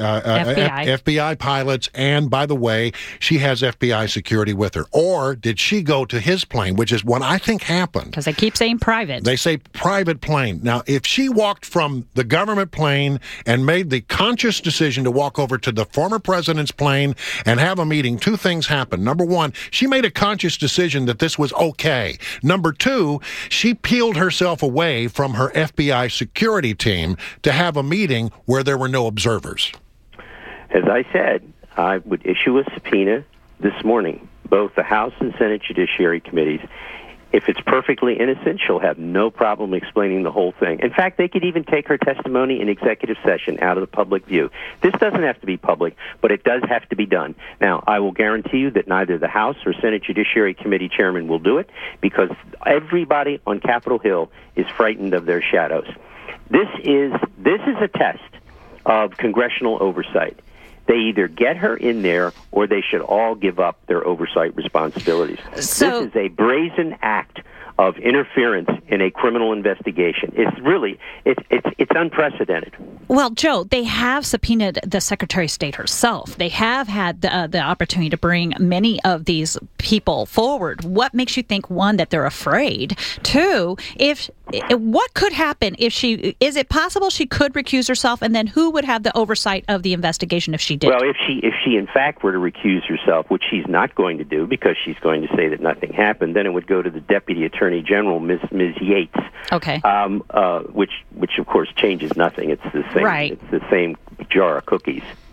[SPEAKER 15] FBI pilots, and by the way, she has FBI security with her, or did she go to his plane, which is what I think happened?
[SPEAKER 16] Because they keep saying private.
[SPEAKER 15] They say private plane. Now, if she walked from the government plane and made the conscious decision to walk over to the former president's plane and have a meeting, two things happened. Number one, she made a conscious decision that this was okay. Number two, she peeled herself away from her FBI security team to have a meeting where there were no observers.
[SPEAKER 9] As I said, I would issue a subpoena this morning, both the House and Senate Judiciary Committees. If it's perfectly innocent, she'll have no problem explaining the whole thing. In fact, they could even take her testimony in executive session out of the public view. This doesn't have to be public, but it does have to be done. Now, I will guarantee you that neither the House or Senate Judiciary Committee chairman will do it because everybody on Capitol Hill is frightened of their shadows. This is a test of congressional oversight. They either get her in there or they should all give up their oversight responsibilities.
[SPEAKER 16] So,
[SPEAKER 9] this is a brazen act of interference in a criminal investigation. It's really, it's unprecedented.
[SPEAKER 16] Well, Joe, they have subpoenaed the Secretary of State herself. They have had the opportunity to bring many of these people forward. What makes you think, one, that they're afraid? Two, what could happen if is it possible she could recuse herself? And then who would have the oversight of the investigation if she did?
[SPEAKER 9] Well, if she in fact were to recuse herself, which she's not going to do because she's going to say that nothing happened, then it would go to the Deputy Attorney General, Ms. Yates.
[SPEAKER 16] Okay.
[SPEAKER 9] Which of course changes nothing. It's the same.
[SPEAKER 16] Right.
[SPEAKER 9] It's the same jar of cookies.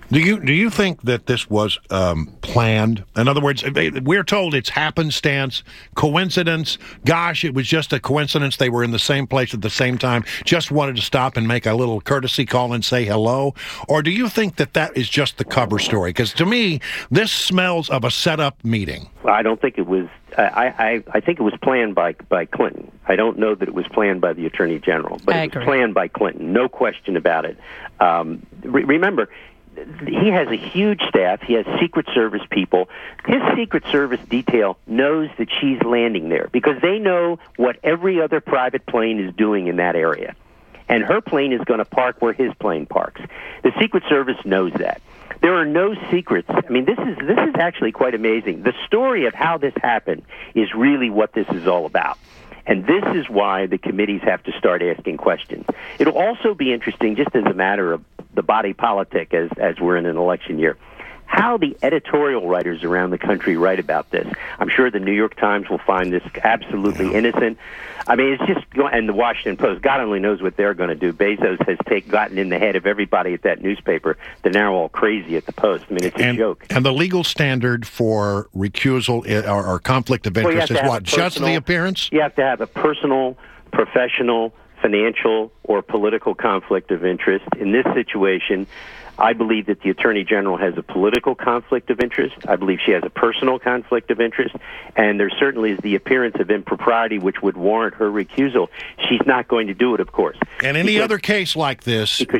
[SPEAKER 15] Do you think that this was planned? In other words, we're told it's happenstance, coincidence. Gosh, it was just a coincidence. They were in the same place at the same time. Just wanted to stop and make a little courtesy call and say hello. Or do you think that is just the cover story? Because to me, this smells of a set-up meeting.
[SPEAKER 9] Well, I don't think it was. I think it was planned by Clinton. I don't know that it was planned by the Attorney General, but it was planned by Clinton. No question about it. Remember, he has a huge staff. He has Secret Service people. His Secret Service detail knows that she's landing there because they know what every other private plane is doing in that area. And her plane is going to park where his plane parks. The Secret Service knows that. There are no secrets. I mean, this is actually quite amazing. The story of how this happened is really what this is all about. And this is why the committees have to start asking questions. It'll also be interesting, just as a matter of the body politic as we're in an election year, how the editorial writers around the country write about this. I'm sure the New York Times will find this absolutely innocent. I mean, it's just, and the Washington Post, God only knows what they're going to do. Bezos has gotten in the head of everybody at that newspaper. They're now all crazy at the Post. I mean, it's a joke.
[SPEAKER 15] And the legal standard for recusal or conflict of interest is what? Just the appearance?
[SPEAKER 9] You have to have a personal, professional, financial, or political conflict of interest. In this situation, I believe that the Attorney General has a political conflict of interest. I believe she has a personal conflict of interest. And there certainly is the appearance of impropriety which would warrant her recusal. She's not going to do it, of course.
[SPEAKER 15] And any other case like this...
[SPEAKER 9] Because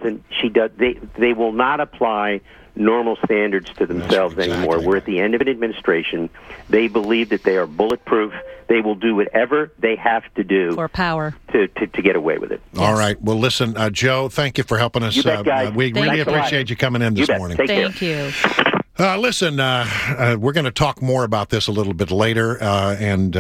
[SPEAKER 9] they will not apply normal standards to themselves anymore. We're at the end of an administration. They believe that they are bulletproof. They will do whatever they have to do
[SPEAKER 16] for power
[SPEAKER 9] to get away with it.
[SPEAKER 15] All right. Well, listen, Joe, thank you for helping us.
[SPEAKER 9] You bet, guys.
[SPEAKER 15] We really appreciate you coming in this morning.
[SPEAKER 9] Thank
[SPEAKER 16] you.
[SPEAKER 15] Listen, we're going to talk more about this a little bit later, and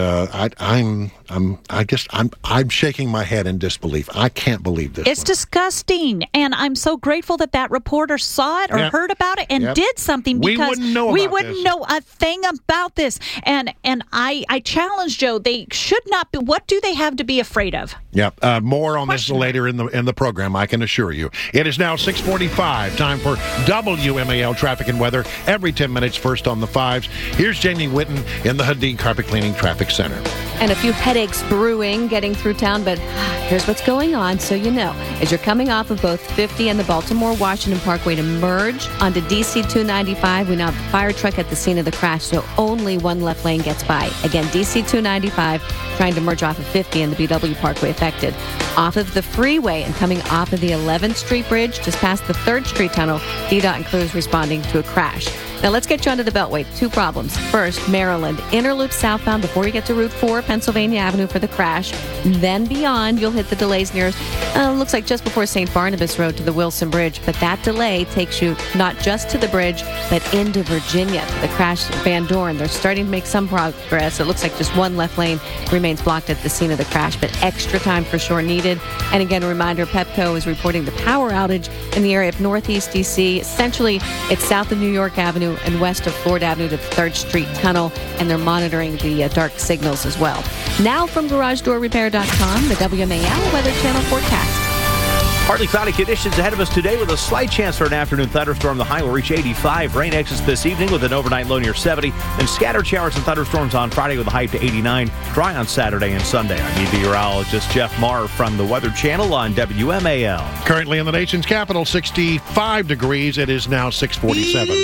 [SPEAKER 15] I'm shaking my head in disbelief. I can't believe this.
[SPEAKER 16] It's disgusting, and I'm so grateful that reporter saw it or heard about it and did something because we wouldn't know a thing about this. And I challenge Joe. They should not be. What do they have to be afraid of?
[SPEAKER 15] Yeah, more on this later in the program. I can assure you. It is now 6:45. Time for WMAL traffic and weather. Every 10 minutes, first on the fives. Here's Jamie Whitten in the Hadid Carpet Cleaning Traffic Center.
[SPEAKER 13] And a few headaches brewing getting through town, but here's what's going on so you know. As you're coming off of both 50 and the Baltimore-Washington Parkway to merge onto DC 295, we now have the fire truck at the scene of the crash, so only one left lane gets by. Again, DC 295 trying to merge off of 50 and the BW Parkway affected. Off of the freeway and coming off of the 11th Street Bridge, just past the 3rd Street Tunnel, DDOT and crews responding to a crash. Now let's get you onto the Beltway. Two problems. First, Maryland, inner loop southbound before you get to Route 4, Pennsylvania Avenue for the crash. Then beyond, you'll hit the delays near, looks like just before St. Barnabas Road to the Wilson Bridge. But that delay takes you not just to the bridge, but into Virginia. The crash at Van Dorn, they're starting to make some progress. It looks like just one left lane remains blocked at the scene of the crash, but extra time for sure needed. And again, a reminder, Pepco is reporting the power outage in the area of Northeast D.C. Essentially, it's south of New York Avenue and west of Florida Avenue to the 3rd Street Tunnel, and they're monitoring the dark signals as well. Now from GarageDoorRepair.com, the WMAL Weather Channel forecast.
[SPEAKER 14] Partly cloudy conditions ahead of us today with a slight chance for an afternoon thunderstorm. The high will reach 85. Rain exits this evening with an overnight low near 70. And scattered showers and thunderstorms on Friday with a high to 89. Dry on Saturday and Sunday. I'm meteorologist Jeff Marr from the Weather Channel on WMAL.
[SPEAKER 15] Currently in the nation's capital, 65 degrees. It is now 6:47.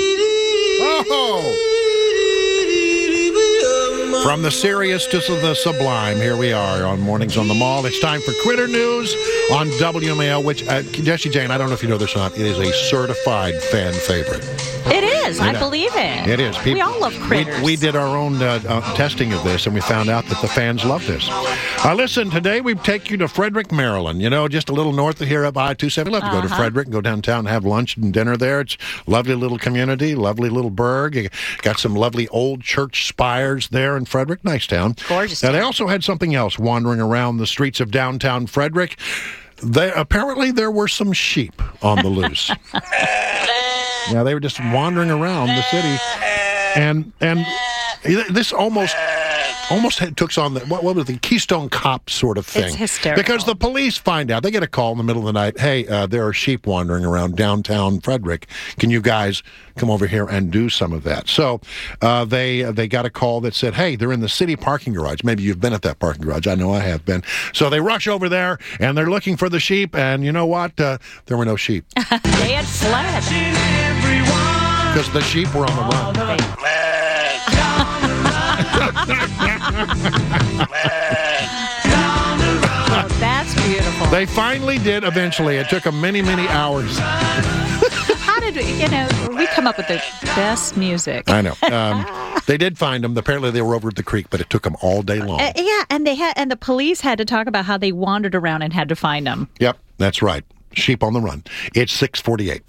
[SPEAKER 15] From the serious to the sublime, here we are on Mornings on the Mall. It's time for Critter News on WMAL, which, Jesse Jane, I don't know if you know this or not, it is a certified fan favorite.
[SPEAKER 16] It is. I believe it.
[SPEAKER 15] It is.
[SPEAKER 16] We all love critters.
[SPEAKER 15] We did our own testing of this, and we found out that the fans love this. Listen, today we take you to Frederick, Maryland. You know, just a little north of here up I-270. Love to go to Frederick and go downtown and have lunch and dinner there. It's a lovely little community, lovely little burg. You got some lovely old church spires there in Frederick. Nice town.
[SPEAKER 16] Gorgeous.
[SPEAKER 15] Now, they also had something else wandering around the streets of downtown Frederick. Apparently, there were some sheep on the loose. Yeah, they were just wandering around the city, and this almost almost took on what was the Keystone Cop sort of thing.
[SPEAKER 16] It's hysterical.
[SPEAKER 15] Because the police find out, they get a call in the middle of the night, hey, there are sheep wandering around downtown Frederick. Can you guys come over here and do some of that? So they got a call that said, hey, they're in the city parking garage. Maybe you've been at that parking garage. I know I have been. So they rush over there, and they're looking for the sheep, and you know what? There were no sheep.
[SPEAKER 16] They had fled.
[SPEAKER 15] Because the sheep were on the run.
[SPEAKER 16] Oh, that's beautiful.
[SPEAKER 15] They finally did eventually. It took them many, many hours.
[SPEAKER 16] How did we come up with the best music?
[SPEAKER 15] I know. They did find them. Apparently they were over at the creek, but it took them all day long.
[SPEAKER 16] Yeah, and the police had to talk about how they wandered around and had to find them.
[SPEAKER 15] Yep, that's right. Sheep on the run. It's 6:48.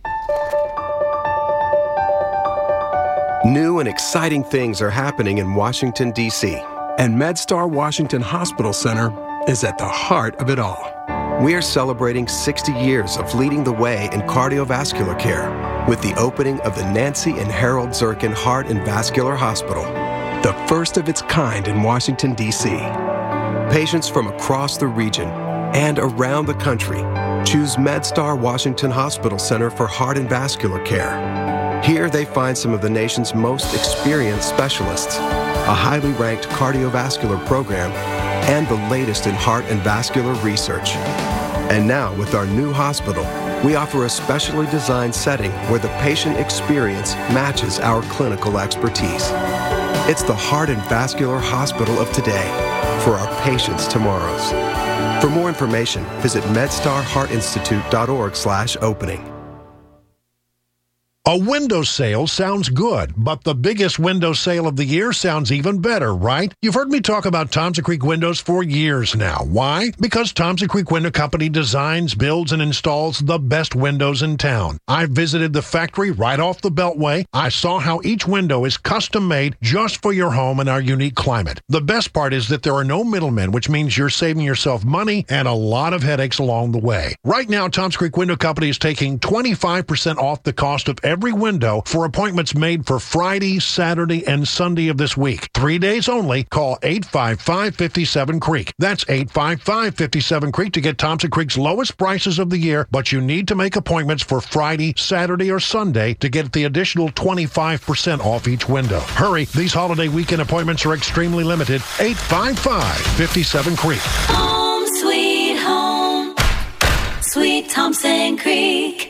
[SPEAKER 10] New and exciting things are happening in Washington, D.C., and MedStar Washington Hospital Center is at the heart of it all. We are celebrating 60 years of leading the way in cardiovascular care with the opening of the Nancy and Harold Zirkin Heart and Vascular Hospital, the first of its kind in Washington, D.C. Patients from across the region and around the country choose MedStar Washington Hospital Center for Heart and Vascular Care. Here they find some of the nation's most experienced specialists, a highly ranked cardiovascular program, and the latest in heart and vascular research. And now, with our new hospital, we offer a specially designed setting where the patient experience matches our clinical expertise. It's the Heart and Vascular Hospital of today for our patients' tomorrows. For more information, visit medstarheartinstitute.org/opening.
[SPEAKER 15] A window sale sounds good, but the biggest window sale of the year sounds even better, right? You've heard me talk about Thompson Creek Windows for years now. Why? Because Thompson Creek Window Company designs, builds, and installs the best windows in town. I visited the factory right off the Beltway. I saw how each window is custom-made just for your home and our unique climate. The best part is that there are no middlemen, which means you're saving yourself money and a lot of headaches along the way. Right now, Thompson Creek Window Company is taking 25% off the cost of every window for appointments made for Friday, Saturday, and Sunday of this week. 3 days only. Call 855-57-CREEK. That's 855-57-CREEK to get Thompson Creek's lowest prices of the year, but you need to make appointments for Friday, Saturday, or Sunday to get the additional 25% off each window. Hurry, these holiday weekend appointments are extremely limited. 855-57-CREEK.
[SPEAKER 11] Home sweet home, sweet Thompson Creek.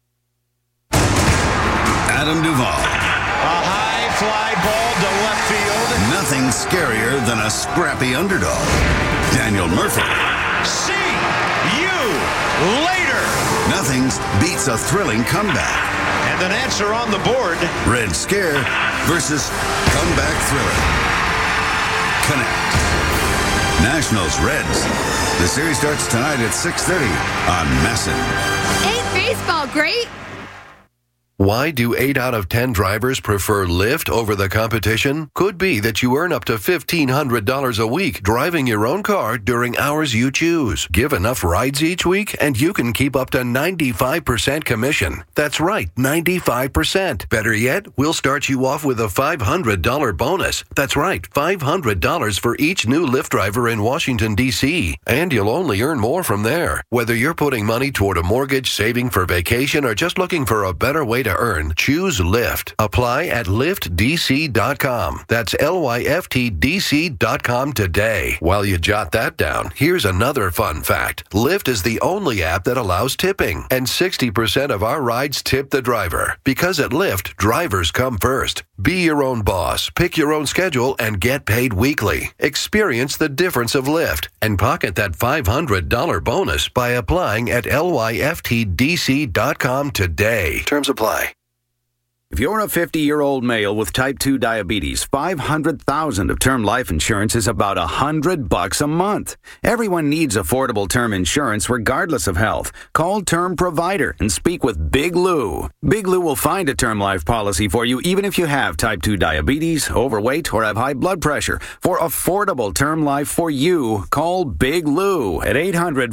[SPEAKER 12] Adam Duvall.
[SPEAKER 17] A high fly ball to left field.
[SPEAKER 12] Nothing scarier than a scrappy underdog. Daniel Murphy.
[SPEAKER 17] See you later.
[SPEAKER 12] Nothing beats a thrilling comeback.
[SPEAKER 17] And an answer on the board.
[SPEAKER 12] Red Scare versus comeback thriller. Connect. Nationals Reds. The series starts tonight at 6:30 on Masson.
[SPEAKER 18] Ain't baseball great?
[SPEAKER 19] Why do 8 out of 10 drivers prefer Lyft over the competition? Could be that you earn up to $1,500 a week driving your own car during hours you choose. Give enough rides each week and you can keep up to 95% commission. That's right, 95%. Better yet, we'll start you off with a $500 bonus. That's right, $500 for each new Lyft driver in Washington, D.C. And you'll only earn more from there. Whether you're putting money toward a mortgage, saving for vacation, or just looking for a better way to earn, choose Lyft. Apply at LyftDC.com. That's LYFTDC.com today. While you jot that down, here's another fun fact. Lyft is the only app that allows tipping, and 60% of our rides tip the driver. Because at Lyft, drivers come first. Be your own boss, pick your own schedule, and get paid weekly. Experience the difference of Lyft and pocket that $500 bonus by applying at LYFTDC.com today. Terms apply.
[SPEAKER 27] If you're a 50-year-old male with type 2 diabetes, $500,000 of term life insurance is about $100 a month. Everyone needs affordable term insurance regardless of health. Call Term Provider and speak with Big Lou. Big Lou will find a term life policy for you even if you have type 2 diabetes, overweight, or have high blood pressure. For affordable term life for you, call Big Lou at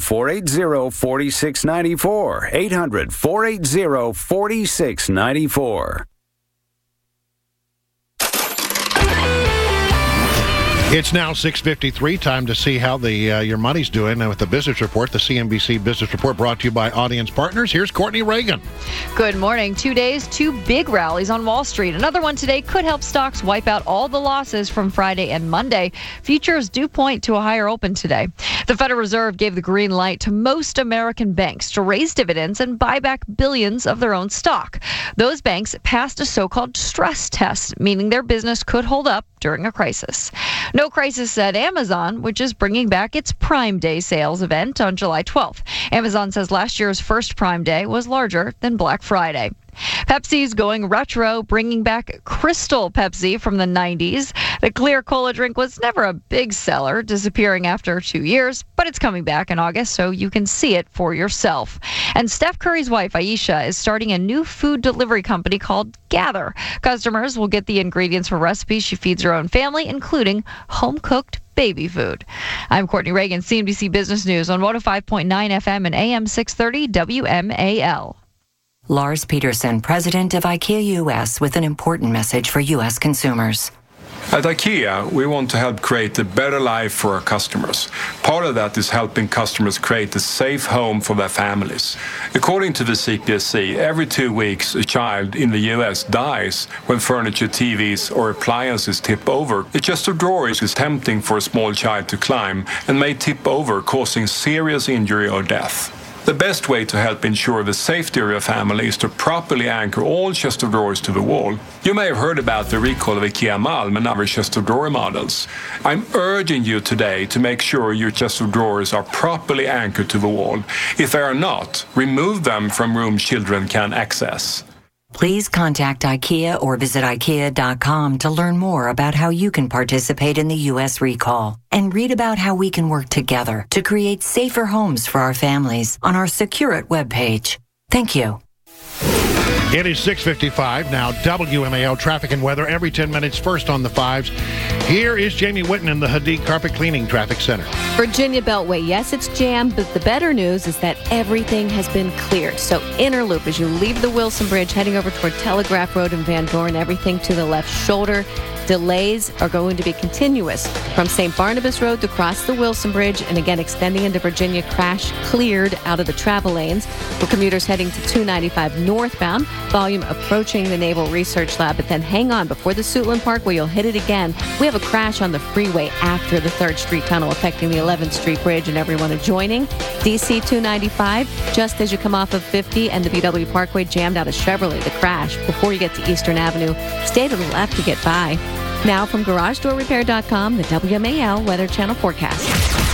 [SPEAKER 27] 800-480-4694. 800-480-4694.
[SPEAKER 15] It's now 6:53. Time to see how your money's doing with the business report. The CNBC Business Report brought to you by Audience Partners. Here's Courtney Reagan.
[SPEAKER 3] Good morning. 2 days, 2 big rallies on Wall Street. Another one today could help stocks wipe out all the losses from Friday and Monday. Futures do point to a higher open today. The Federal Reserve gave the green light to most American banks to raise dividends and buy back billions of their own stock. Those banks passed a so-called stress test, meaning their business could hold up during a crisis. No crisis at Amazon, which is bringing back its Prime Day sales event on July 12th. Amazon says last year's first Prime Day was larger than Black Friday. Pepsi's going retro, bringing back Crystal Pepsi from the 90s. The clear cola drink was never a big seller, disappearing after 2 years, but it's coming back in August, so you can see it for yourself. And Steph Curry's wife, Aisha, is starting a new food delivery company called Gather. Customers will get the ingredients for recipes she feeds her own family, including home-cooked baby food. I'm Courtney Reagan, CNBC Business News on 105.9 FM and AM 630 WMAL.
[SPEAKER 22] Lars Peterson, president of IKEA US, with an important message for U.S. consumers.
[SPEAKER 21] At IKEA, we want to help create a better life for our customers. Part of that is helping customers create a safe home for their families. According to the CPSC, every 2 weeks, a child in the U.S. dies when furniture, TVs, or appliances tip over. A chest of drawers is tempting for a small child to climb and may tip over, causing serious injury or death. The best way to help ensure the safety of your family is to properly anchor all chest of drawers to the wall. You may have heard about the recall of IKEA Malm and other chest of drawer models. I'm urging you today to make sure your chest of drawers are properly anchored to the wall. If they are not, remove them from rooms children can access.
[SPEAKER 22] Please contact IKEA or visit IKEA.com to learn more about how you can participate in the U.S. recall and read about how we can work together to create safer homes for our families on our Secure It webpage. Thank you.
[SPEAKER 15] It is 6:55 now. WMAL traffic and weather every 10 minutes, first on the 5s. Here is Jamie Whitten in the Hadid Carpet Cleaning Traffic Center.
[SPEAKER 13] Virginia Beltway, yes, it's jammed, but the better news is that everything has been cleared. So inner loop, as you leave the Wilson Bridge, heading over toward Telegraph Road in Van Dorn, everything to the left shoulder. Delays are going to be continuous from St. Barnabas Road to cross the Wilson Bridge, and again extending into Virginia. Crash cleared out of the travel lanes. For commuters heading to 295 northbound, volume approaching the Naval Research Lab, but then hang on before the Suitland Parkway, you'll hit it again. We have a crash on the freeway after the 3rd Street Tunnel affecting the 11th Street Bridge and everyone adjoining. DC 295, just as you come off of 50 and the BW Parkway, jammed out of Chevrolet. The crash before you get to Eastern Avenue. Stay to the left to get by. Now from GarageDoorRepair.com, the WMAL Weather Channel forecast.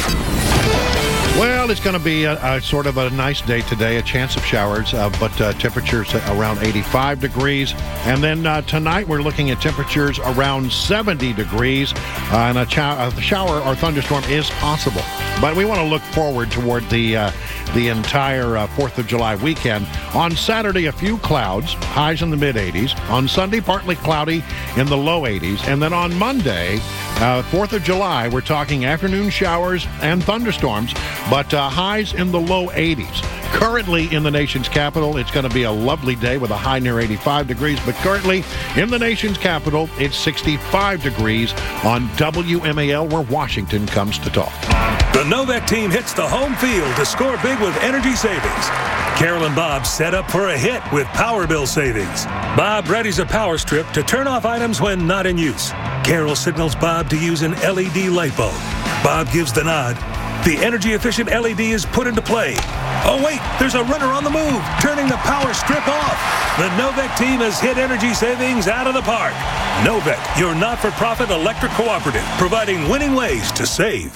[SPEAKER 15] Well, it's going to be a sort of a nice day today, a chance of showers, but temperatures around 85 degrees. And then tonight we're looking at temperatures around 70 degrees, and a shower or thunderstorm is possible. But we want to look forward toward the entire 4th of July weekend. On Saturday, a few clouds, highs in the mid-80s. On Sunday, partly cloudy in the low 80s. And then on Monday, 4th of July, we're talking afternoon showers and thunderstorms, but highs in the low 80s. Currently in the nation's capital, it's going to be a lovely day with a high near 85 degrees, but currently in the nation's capital, it's 65 degrees on WMAL, where Washington comes to talk.
[SPEAKER 4] The Novec team hits the home field to score big with energy savings. Carol and Bob set up for a hit with power bill savings. Bob readies a power strip to turn off items when not in use. Carol signals Bob to use an LED light bulb. Bob gives the nod. The energy-efficient LED is put into play. Oh, wait, there's a runner on the move, turning the power strip off. The Novec team has hit energy savings out of the park. Novec, your not-for-profit electric cooperative, providing winning ways to save.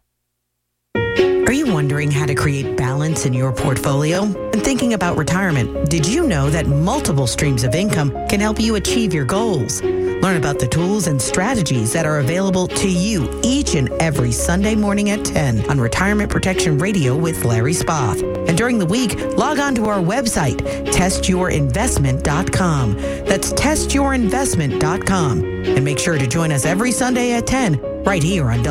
[SPEAKER 5] Are you wondering how to create balance in your portfolio and thinking about retirement? Did you know that multiple streams of income can help you achieve your goals? Learn about the tools and strategies that are available to you each and every Sunday morning at 10 on Retirement Protection Radio with Larry Spoth. And during the week, log on to our website, testyourinvestment.com. That's testyourinvestment.com. And make sure to join us every Sunday at 10 right here on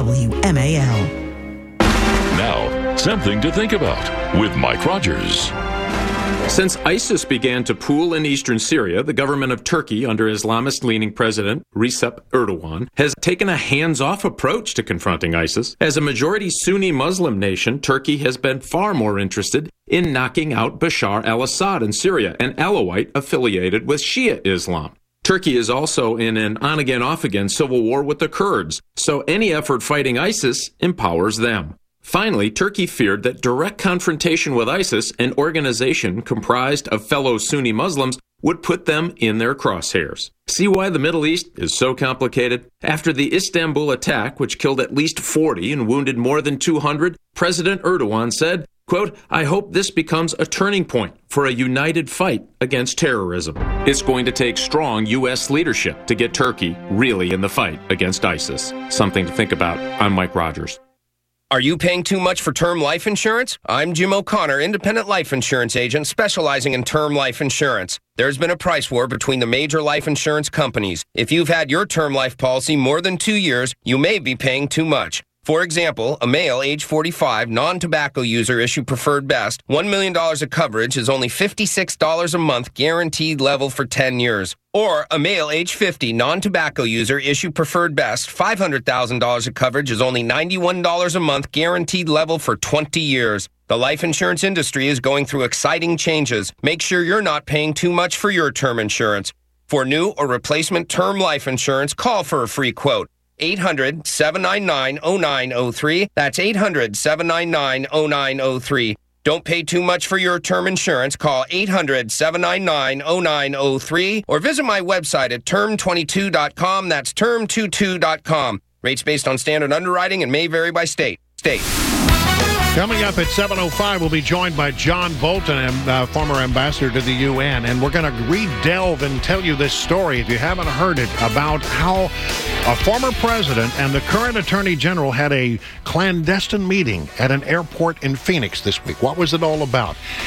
[SPEAKER 5] WMAL.
[SPEAKER 7] Now, something to think about with Mike Rogers. Since ISIS began to pool in eastern Syria, the government of Turkey, under Islamist-leaning President Recep Erdogan, has taken a hands-off approach to confronting ISIS. As a majority Sunni Muslim nation, Turkey has been far more interested in knocking out Bashar al-Assad in Syria, an Alawite affiliated with Shia Islam. Turkey is also in an on-again, off-again civil war with the Kurds, so any effort fighting ISIS empowers them. Finally, Turkey feared that direct confrontation with ISIS, an organization comprised of fellow Sunni Muslims, would put them in their crosshairs. See why the Middle East is so complicated? After the Istanbul attack, which killed at least 40 and wounded more than 200, President Erdogan said, quote, "I hope this becomes a turning point for a united fight against terrorism." It's going to take strong U.S. leadership to get Turkey really in the fight against ISIS. Something to think about. I'm Mike Rogers.
[SPEAKER 8] Are you paying too much for term life insurance? I'm Jim O'Connor, independent life insurance agent specializing in term life insurance. There's been a price war between the major life insurance companies. If you've had your term life policy more than 2 years, you may be paying too much. For example, a male age 45, non-tobacco user issue preferred best, $1 million of coverage is only $56 a month guaranteed level for 10 years. Or a male age 50, non-tobacco user issue preferred best, $500,000 of coverage is only $91 a month guaranteed level for 20 years. The life insurance industry is going through exciting changes. Make sure you're not paying too much for your term insurance. For new or replacement term life insurance, call for a free quote. 800-799-0903. That's 800-799-0903. Don't pay too much for your term insurance. Call 800-799-0903 or visit my website at term22.com. That's term22.com. Rates based on standard underwriting and may vary by state.
[SPEAKER 15] Coming up at 7:05, we'll be joined by John Bolton, former ambassador to the UN, and we're going to re-delve and tell you this story, if you haven't heard it, about how a former president and the current attorney general had a clandestine meeting at an airport in Phoenix this week. What was it all about?